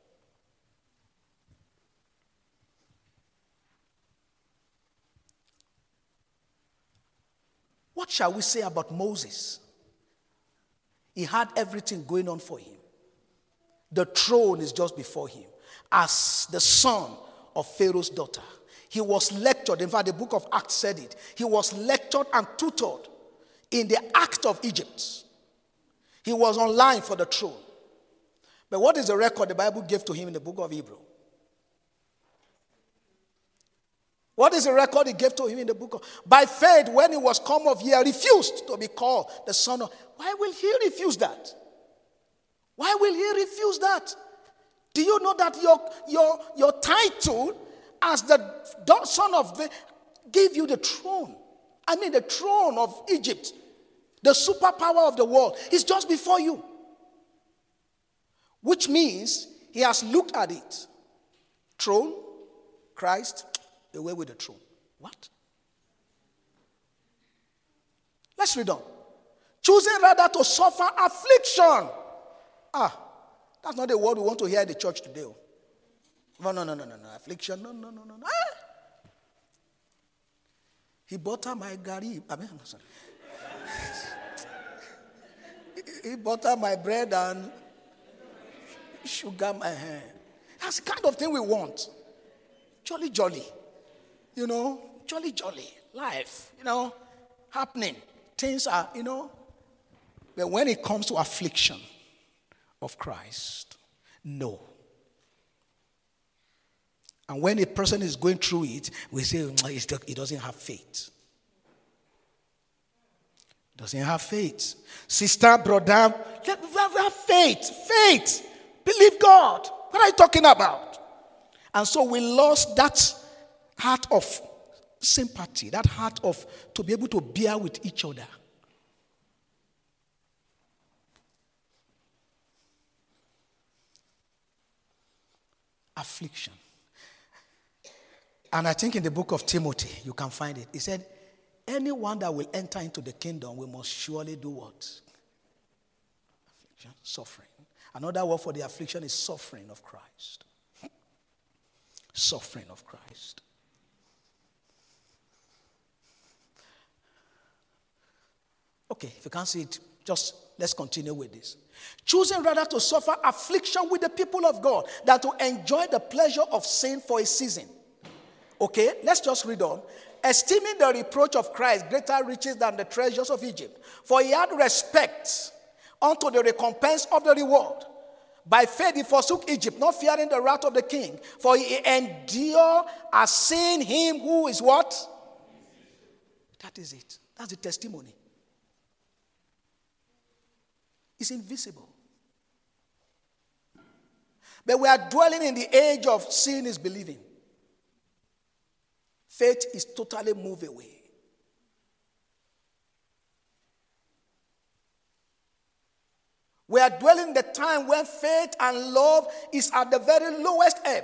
What shall we say about Moses? He had everything going on for him. The throne is just before him. As the son of Pharaoh's daughter, he was lectured. In fact, the book of Acts said it. He was lectured and tutored in the act of Egypt. He was online for the throne. But what is the record the Bible gave to him in the book of Hebrew? What is the record he gave to him in the book of... By faith, when he was come of year, refused to be called the son of... Why will he refuse that? Why will he refuse that? Do you know that your, your, your title as the son of the... gave you the throne? I mean the throne of Egypt. The superpower of the world is just before you. Which means he has looked at it. Throne, Christ... away with the throne. What? Let's read on. Choosing rather to suffer affliction. Ah, that's not the word we want to hear in the church today. No, no, no, no, no, no. Affliction, no, no, no, no. Ah. He bought her my gari. I mean, sorry. He bought her my bread and sugar my hair. That's the kind of thing we want. Jolly, jolly. You know, jolly, jolly, life, you know, happening. Things are, you know. But when it comes to affliction of Christ, no. And when a person is going through it, we say he doesn't have faith. Doesn't have faith. Sister, brother, have faith. Faith. Believe God. What are you talking about? And so we lost that heart of sympathy, that heart of to be able to bear with each other. Affliction. And I think in the book of Timothy, you can find it. He said, anyone that will enter into the kingdom, we must surely do what? Affliction, suffering. Another word for the affliction is suffering of Christ. Suffering of Christ. Okay, if you can't see it, just let's continue with this. Choosing rather to suffer affliction with the people of God than to enjoy the pleasure of sin for a season. Okay, let's just read on. Esteeming the reproach of Christ greater riches than the treasures of Egypt, for he had respect unto the recompense of the reward. By faith he forsook Egypt, not fearing the wrath of the king, for he endured as seeing him who is what? That is it. That's the testimony. It's invisible. But we are dwelling in the age of seeing is believing. Faith is totally moved away. We are dwelling in the time when faith and love is at the very lowest ebb.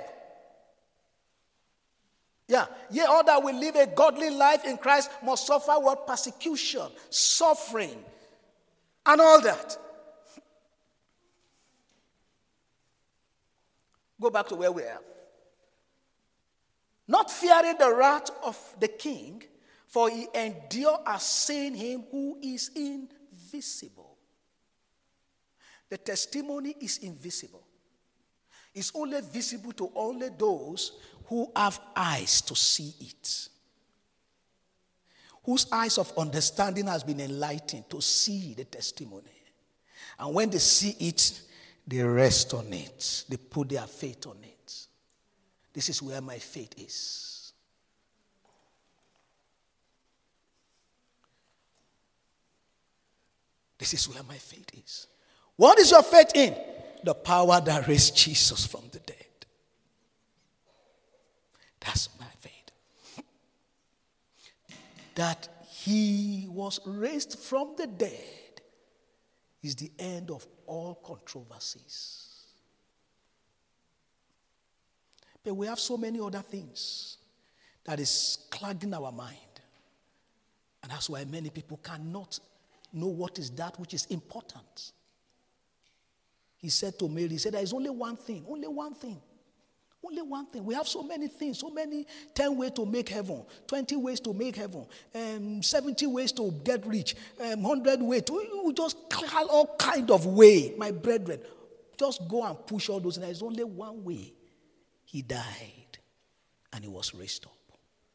Yeah, ye all that will live a godly life in Christ must suffer what? Persecution, suffering, and all that. Go back to where we are. Not fearing the wrath of the king, for he endured as seeing him who is invisible. The testimony is invisible. It's only visible to only those who have eyes to see it. Whose eyes of understanding has been enlightened to see the testimony. And when they see it, they rest on it. They put their faith on it. This is where my faith is. This is where my faith is. What is your faith in? The power that raised Jesus from the dead. That's my faith. That he was raised from the dead is the end of all controversies. But we have so many other things that is clogging our mind. And that's why many people cannot know what is that which is important. He said to Mary, he said, there is only one thing, only one thing. Only one thing. We have so many things, so many, ten ways to make heaven, twenty ways to make heaven, um, seventy ways to get rich, um, one hundred ways. To, you just call all kind of way, my brethren. Just go and push all those. And there is only one way. He died and he was raised up.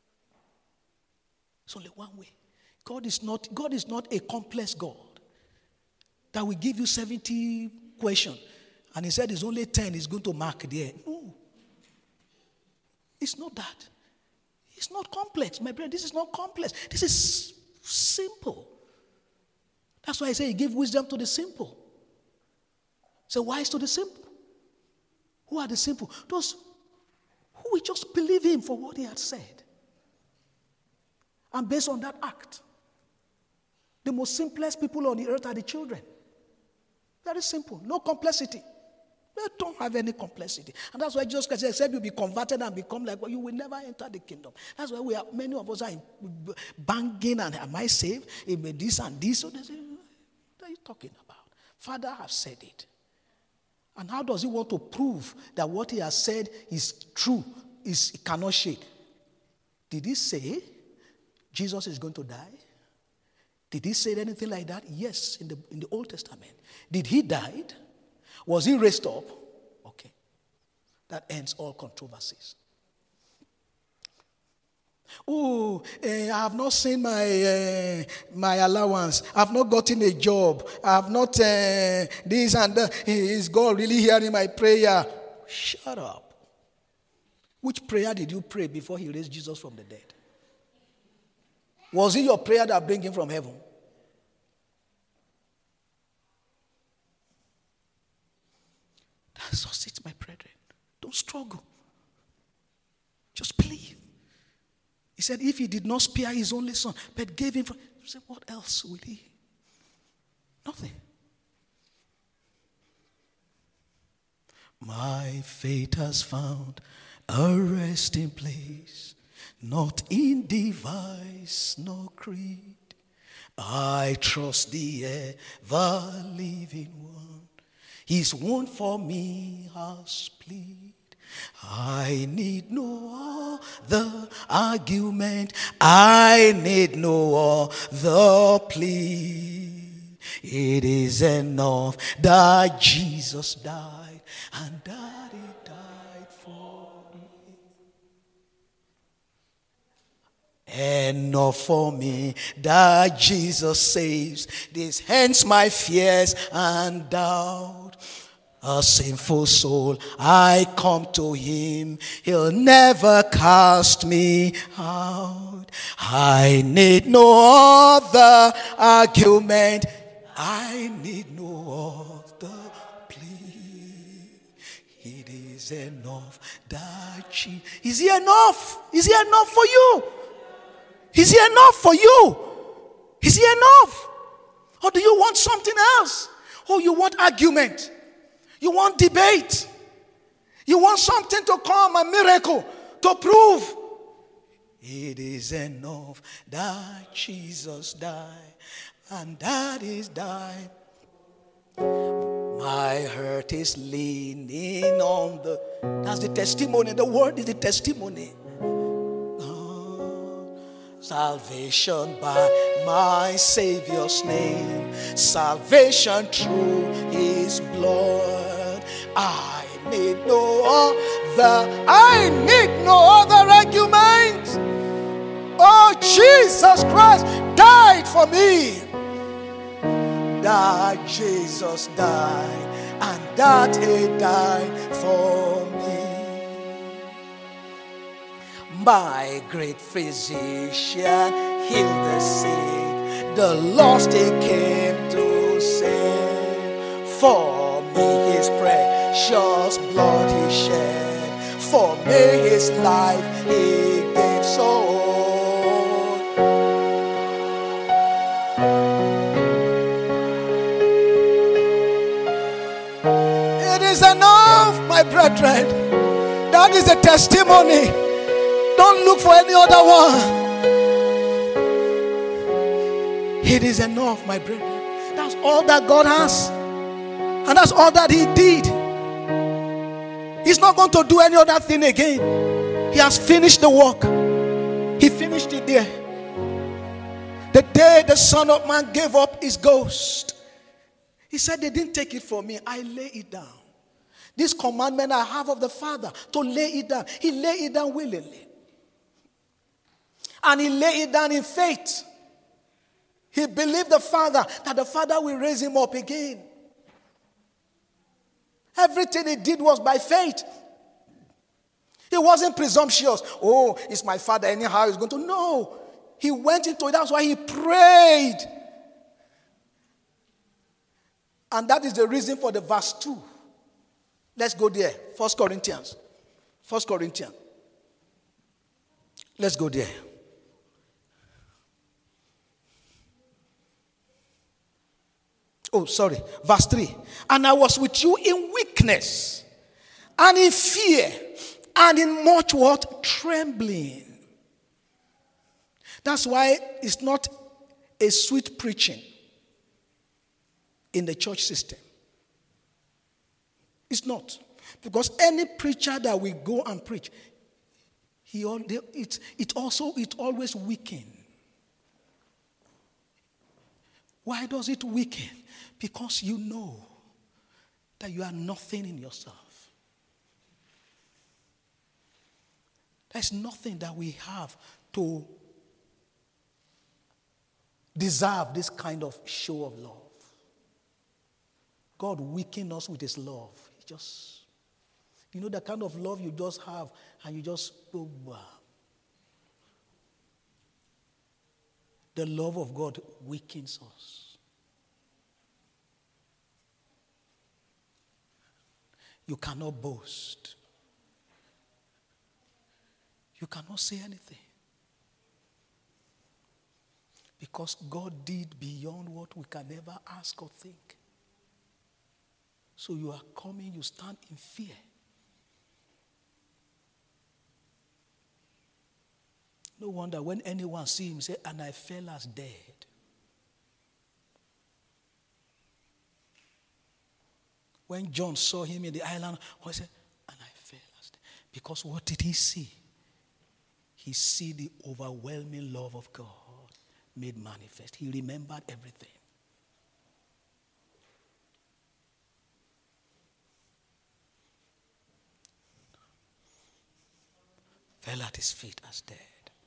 It's only one way. God is not, God is not a complex God that will give you seventy questions. And he said it's only ten he's going to mark there. No. It's not that. It's not complex. My brother, this is not complex. This is simple. That's why I say he gave wisdom to the simple. So wise to the simple. Who are the simple? Those who will just believe him for what he had said. And based on that act. The most simplest people on the earth are the children. Very simple. No complexity. They don't have any complexity. And that's why Jesus Christ said, except you be converted and become like, well, you will never enter the kingdom. That's why we are, many of us are banging and am I saved? Am this and this? So they say, what are you talking about? Father has said it. And how does he want to prove that what he has said is true, is he cannot shake? Did he say Jesus is going to die? Did he say anything like that? Yes, in the, in the Old Testament. Did he die? Was he raised up? Okay. That ends all controversies. Oh, eh, I have not seen my uh, my allowance. I have not gotten a job. I have not uh, this and that. Is God really hearing my prayer? Shut up. Which prayer did you pray before he raised Jesus from the dead? Was it your prayer that bring him from heaven? That's just it, my brethren. Don't struggle. Just believe. He said, if he did not spare his only son, but gave him, for, he said, what else will he? Nothing. My faith has found a resting place, not in device nor creed. I trust the ever-living one. His wound for me has plead. I need no other argument. I need no other plea. It is enough that Jesus died and that he died for me. Enough for me that Jesus saves. This hence my fears and doubt. A sinful soul, I come to him. He'll never cast me out. I need no other argument. I need no other plea. It is enough that she... Is he enough? Is he enough for you? Is he enough for you? Is he enough? Or do you want something else? Or you want argument? You want debate. You want something to come, a miracle, to prove. It is enough that Jesus died, and that is died. My heart is leaning on the, that's the testimony. The word is the testimony. Oh, salvation by my Savior's name. Salvation through his blood. I need no other, I need no other argument. Oh, Jesus Christ died for me. That Jesus died, and that he died for me. My great physician healed the sick, the lost he came to save. For me his precious blood he shed, for me his life he gave so. It is enough, my brethren. That is a testimony. Don't look for any other one. It is enough, my brethren. That's all that God has. And that's all that he did. He's not going to do any other thing again. He has finished the work. He finished it there. The day the Son of Man gave up his ghost, he said, they didn't take it from me. I lay it down. This commandment I have of the Father, to lay it down. He lay it down willingly. And he lay it down in faith. He believed the Father, that the Father will raise him up again. Everything he did was by faith. He wasn't presumptuous. Oh, it's my Father, anyhow he's going to. No. He went into it. That's why he prayed. And that is the reason for the verse two. Let's go there. First Corinthians. First Corinthians. Let's go there. Oh, sorry. Verse three. And I was with you in weakness, and in fear, and in much what? Trembling. That's why it's not a sweet preaching in the church system. It's not. Because any preacher that will go and preach, he it, it also it always weakens. Why does it weaken? Because you know that you are nothing in yourself. There's nothing that we have to deserve this kind of show of love. God weakens us with his love. He just, you know, the kind of love you just have and you just, oh, wow. The love of God weakens us. You cannot boast. You cannot say anything. Because God did beyond what we can ever ask or think. So you are coming, you stand in fear. No wonder when anyone see him say, and I fell as dead. When John saw him in the island, he said, and I fell as dead. Because what did he see? He see the overwhelming love of God made manifest. He remembered everything. Fell at his feet as dead.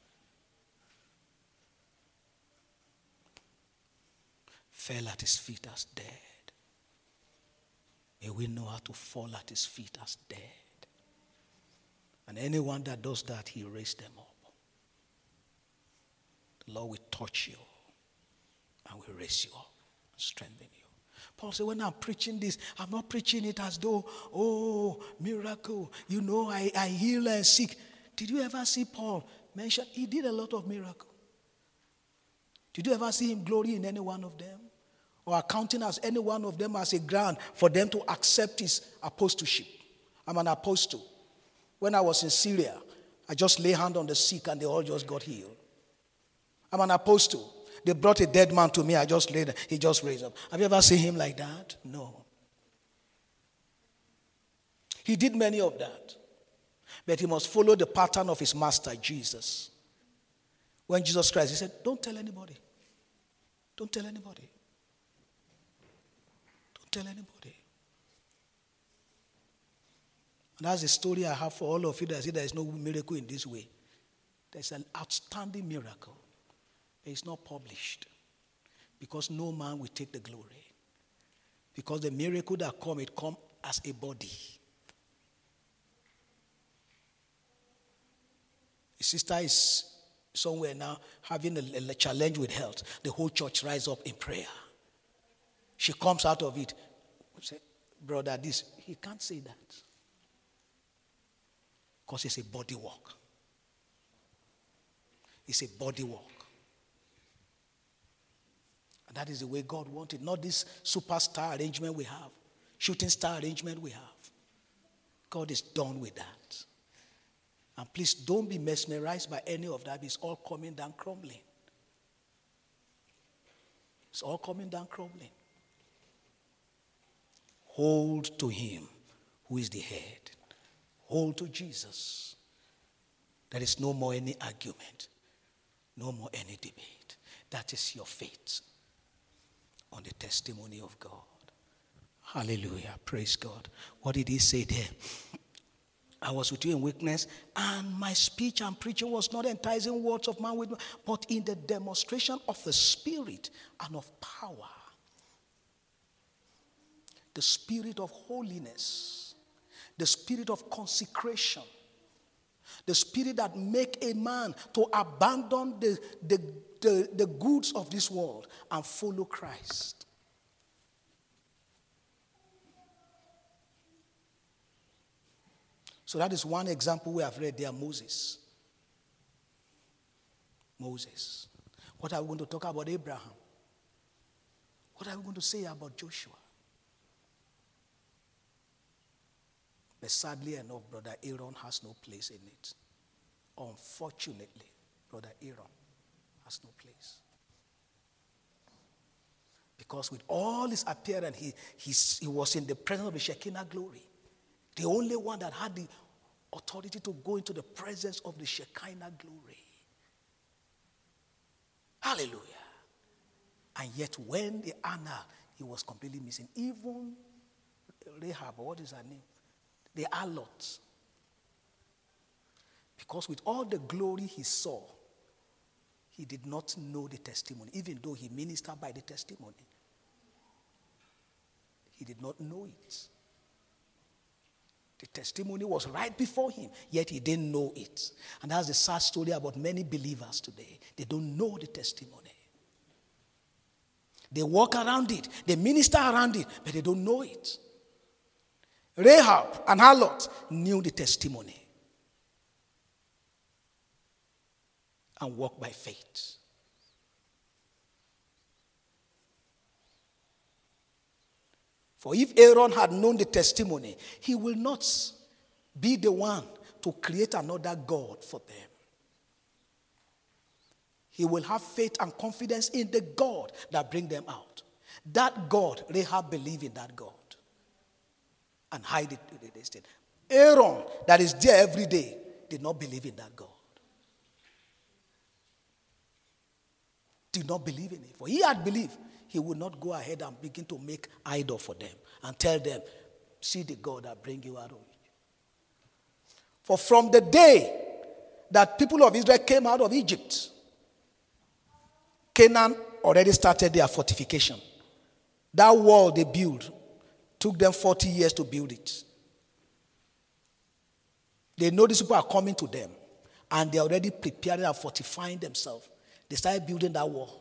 Fell at his feet as dead. May we know how to fall at his feet as dead. And anyone that does that, he raised them up. The Lord will touch you and will raise you up and strengthen you. Paul said, when I'm preaching this, I'm not preaching it as though, oh, miracle, you know, I, I heal and sick. Did you ever see Paul mention? He did a lot of miracles. Did you ever see him glory in any one of them? Or accounting as any one of them as a ground for them to accept his apostleship? I'm an apostle. When I was in Syria, I just lay hand on the sick and they all just got healed. I'm an apostle. They brought a dead man to me. I just laid, he just raised up. Have you ever seen him like that? No. He did many of that. But he must follow the pattern of his master, Jesus. When Jesus Christ, he said, don't tell anybody. Don't tell anybody. Don't tell anybody. And that's the story I have for all of you that say there is no miracle in this way. There's an outstanding miracle. But it's not published. Because no man will take the glory. Because the miracle that come, it come as a body. His sister is somewhere now having a, a challenge with health. The whole church rise up in prayer. She comes out of it. Say, brother, this, he can't say that. Because it's a body work. It's a body work. And that is the way God wanted. Not this superstar arrangement we have. Shooting star arrangement we have. God is done with that. And please don't be mesmerized by any of that. It's all coming down crumbling. It's all coming down crumbling. Hold to him who is the head. Hold to Jesus. There is no more any argument. No more any debate. That is your faith on the testimony of God. Hallelujah. Praise God. What did he say there? I was with you in weakness, and my speech and preaching was not enticing words of man with me, but in the demonstration of the Spirit and of power. The spirit of holiness. The spirit of consecration. The spirit that make a man to abandon the, the, the, the goods of this world and follow Christ. So that is one example we have read there, Moses. Moses. What are we going to talk about Abraham? What are we going to say about Joshua? But sadly enough, Brother Aaron has no place in it. Unfortunately, Brother Aaron has no place. Because with all his appearance, he, he was in the presence of the Shekinah glory. The only one that had the authority to go into the presence of the Shekinah glory. Hallelujah. And yet when the Anna, he was completely missing. Even Rahab, what is her name? The harlot. Because with all the glory he saw, he did not know the testimony, even though he ministered by the testimony. He did not know it. The testimony was right before him, yet he didn't know it. And that's the sad story about many believers today. They don't know the testimony. They walk around it, they minister around it, but they don't know it. Rahab and harlot knew the testimony and walked by faith. For if Aaron had known the testimony, he will not be the one to create another God for them. He will have faith and confidence in the God that bring them out. That God, Rahab believed in that God. And hide it to the distance. Aaron, that is there every day, did not believe in that God. Did not believe in it. For he had believed, he would not go ahead and begin to make idol for them and tell them, see the God that bring you out of it. For from the day that people of Israel came out of Egypt, Canaan already started their fortification. That wall they built took them forty years to build it. They know these people are coming to them, and they're already preparing and fortifying themselves. They started building that wall.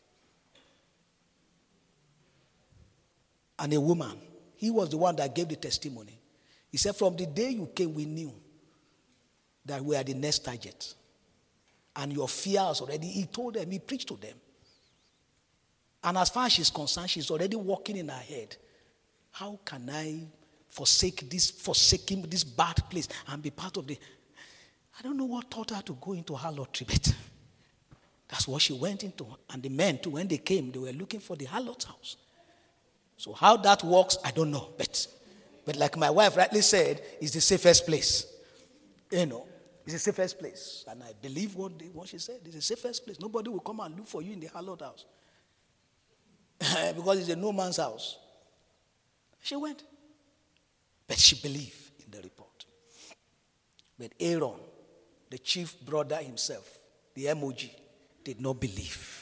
And a woman, he was the one that gave the testimony. He said, from the day you came, we knew that we are the next target. And your fear was already, he told them, he preached to them. And as far as she's concerned, she's already walking in her head. How can I forsake this, forsaking this bad place and be part of the... I don't know what taught her to go into harlotry, but that's what she went into. And the men too, when they came, they were looking for the harlot's house. So how that works, I don't know. But, but like my wife rightly said, it's the safest place. You know, it's the safest place. And I believe what, they, what she said. It's the safest place. Nobody will come and look for you in the harlot house. Because it's a no man's house. She went. But she believed in the report. But Aaron, the chief brother himself, the M O G, did not believe.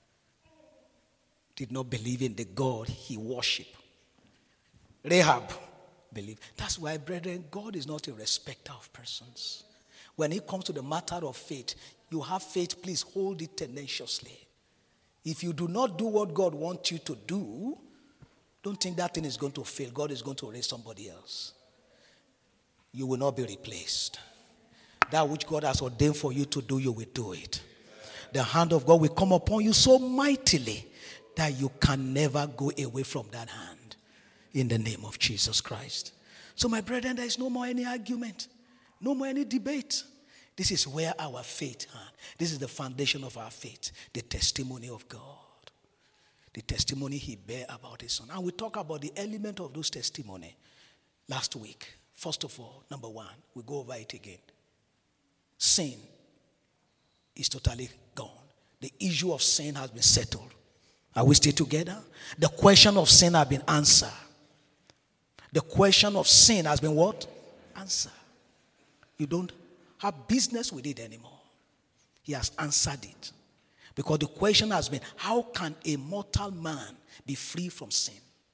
Did not believe in the God he worshiped. Rahab believed. That's why, brethren, God is not a respecter of persons. When it comes to the matter of faith, you have faith, please hold it tenaciously. If you do not do what God wants you to do, don't think that thing is going to fail. God is going to raise somebody else. You will not be replaced. That which God has ordained for you to do, you will do it. The hand of God will come upon you so mightily that you can never go away from that hand. In the name of Jesus Christ. So my brethren, there is no more any argument. No more any debate. This is where our faith, this is the foundation of our faith, the testimony of God. the testimony he bear about his son. And we talk about the element of those testimony last week. First of all, number one, we go over it again. Sin is totally gone. The issue of sin has been settled. Are we still together? The question of sin has been answered. The question of sin has been what? Answered. You don't have business with it anymore. He has answered it. Because the question has been, how can a mortal man be free from sin?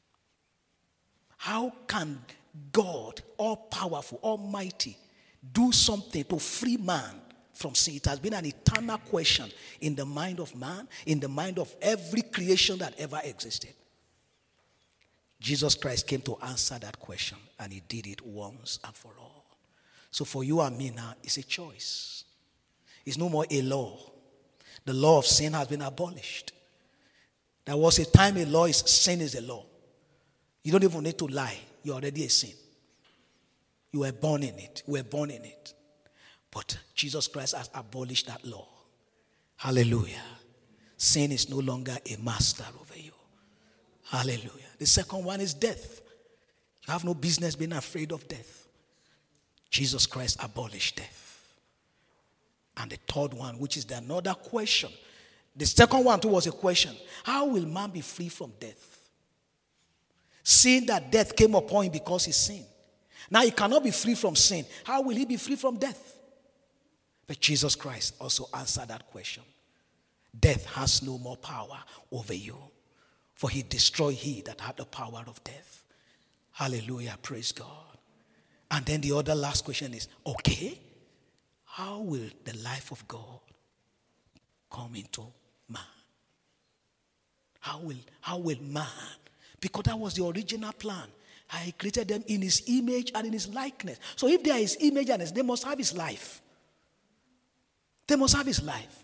How can God, all-powerful, almighty, do something to free man from sin? It has been an eternal question in the mind of man, in the mind of every creation that ever existed. Jesus Christ came to answer that question, and he did it once and for all. So for you and me now, it's a choice. It's no more a law. The law of sin has been abolished. There was a time a law is sin is a law. You don't even need to lie. You're already a sin. You were born in it. You were born in it. But Jesus Christ has abolished that law. Hallelujah. Sin is no longer a master over you. Hallelujah. The second one is death. You have no business being afraid of death. Jesus Christ abolished death. And the third one, which is the another question. The second one too was a question. How will man be free from death? Seeing that death came upon him because he sinned. Now he cannot be free from sin. How will he be free from death? But Jesus Christ also answered that question. Death has no more power over you. For he destroyed he that had the power of death. Hallelujah. Praise God. And then the other last question is, okay, how will the life of God come into man? How will, how will man? Because that was the original plan. I created them in his image and in his likeness. So if they are his image and his, they must have his life. They must have his life.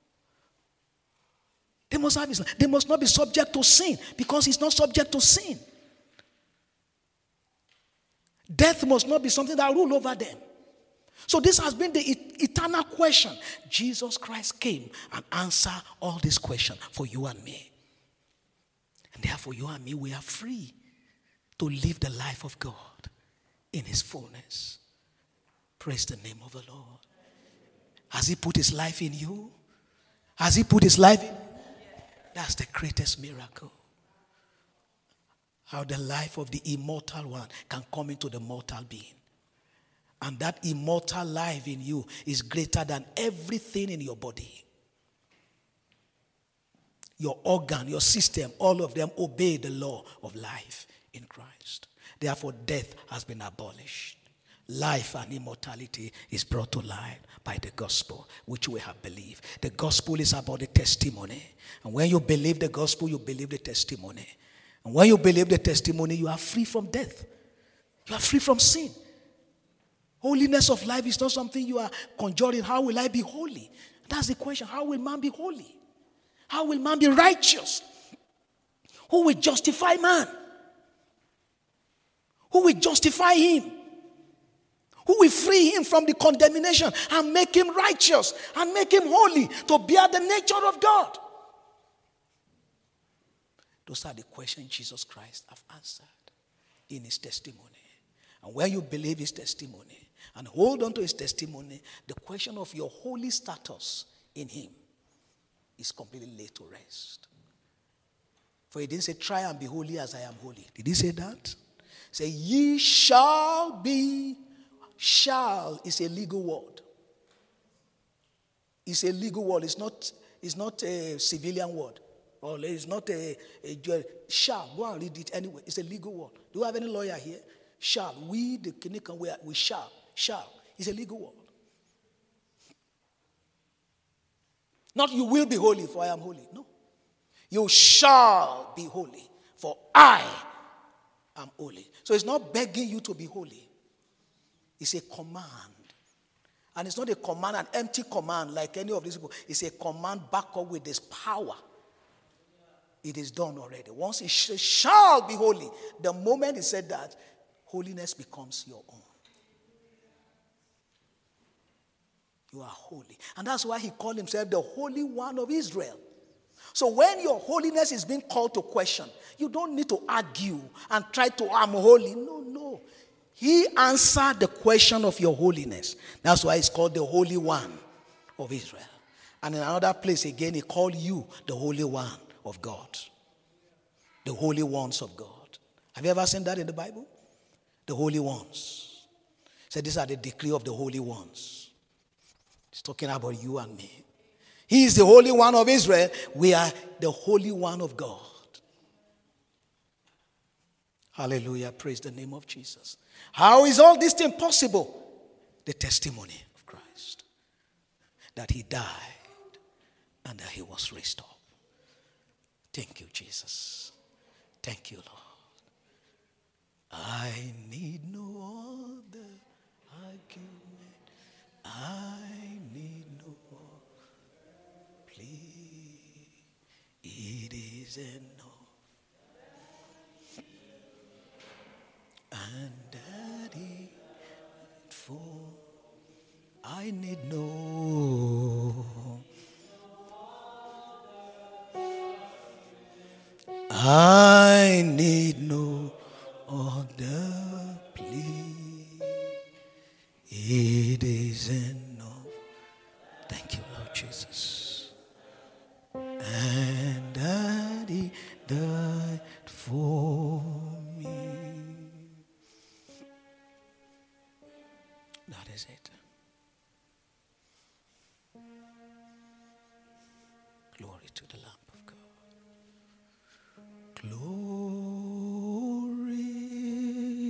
They must have his life. They must not be subject to sin because he's not subject to sin. Death must not be something that rule over them. So this has been the eternal question. Jesus Christ came and answered all these questions for you and me. And therefore you and me, we are free to live the life of God in his fullness. Praise the name of the Lord. Has he put his life in you? Has he put his life in you? That's the greatest miracle. How the life of the immortal one can come into the mortal being. And that immortal life in you is greater than everything in your body. Your organ, your system, all of them obey the law of life in Christ. Therefore, death has been abolished. Life and immortality is brought to light by the gospel, which we have believed. The gospel is about the testimony. And when you believe the gospel, you believe the testimony. And when you believe the testimony, you are free from death. You are free from sin. Holiness of life is not something you are conjuring. How will I be holy? That's the question. How will man be holy? How will man be righteous? Who will justify man? Who will justify him? Who will free him from the condemnation and make him righteous and make him holy to bear the nature of God? Those are the questions Jesus Christ has answered in his testimony. And when you believe his testimony and hold on to his testimony, the question of your holy status in him is completely laid to rest. For he didn't say, try and be holy as I am holy. Did he say that? Say, ye shall be. Shall is a legal word. It's a legal word. It's not, it's not a civilian word. Or it's not a, a shall. Go and read it anyway. It's a legal word. Do you have any lawyer here? Shall. We, the Kinikan, we, we shall. Shall. It's a legal word. Not you will be holy, for I am holy. No. You shall be holy, for I am holy. So it's not begging you to be holy. It's a command. And it's not a command, an empty command like any of these people. It's a command backed up with this power. It is done already. Once it sh- shall be holy, the moment he said that, holiness becomes your own. You are holy. And that's why he called himself the Holy One of Israel. So when your holiness is being called to question, you don't need to argue and try to, I'm holy. No, no. He answered the question of your holiness. That's why it's called the Holy One of Israel. And in another place again, he called you the Holy One of God. The Holy Ones of God. Have you ever seen that in the Bible? The Holy Ones. He said these are the decree of the Holy Ones. He's talking about you and me. He is the Holy One of Israel. We are the Holy One of God. Hallelujah. Praise the name of Jesus. How is all this thing possible? The testimony of Christ. That he died and that he was raised up. Thank you, Jesus. Thank you, Lord. I need no other argument. I need no plea. It is enough. And Daddy, for I need no. I need no other plea. It is enough. Thank you, Lord Jesus. And Daddy died for me. That is it. Glory to the Lamb of God. Glory.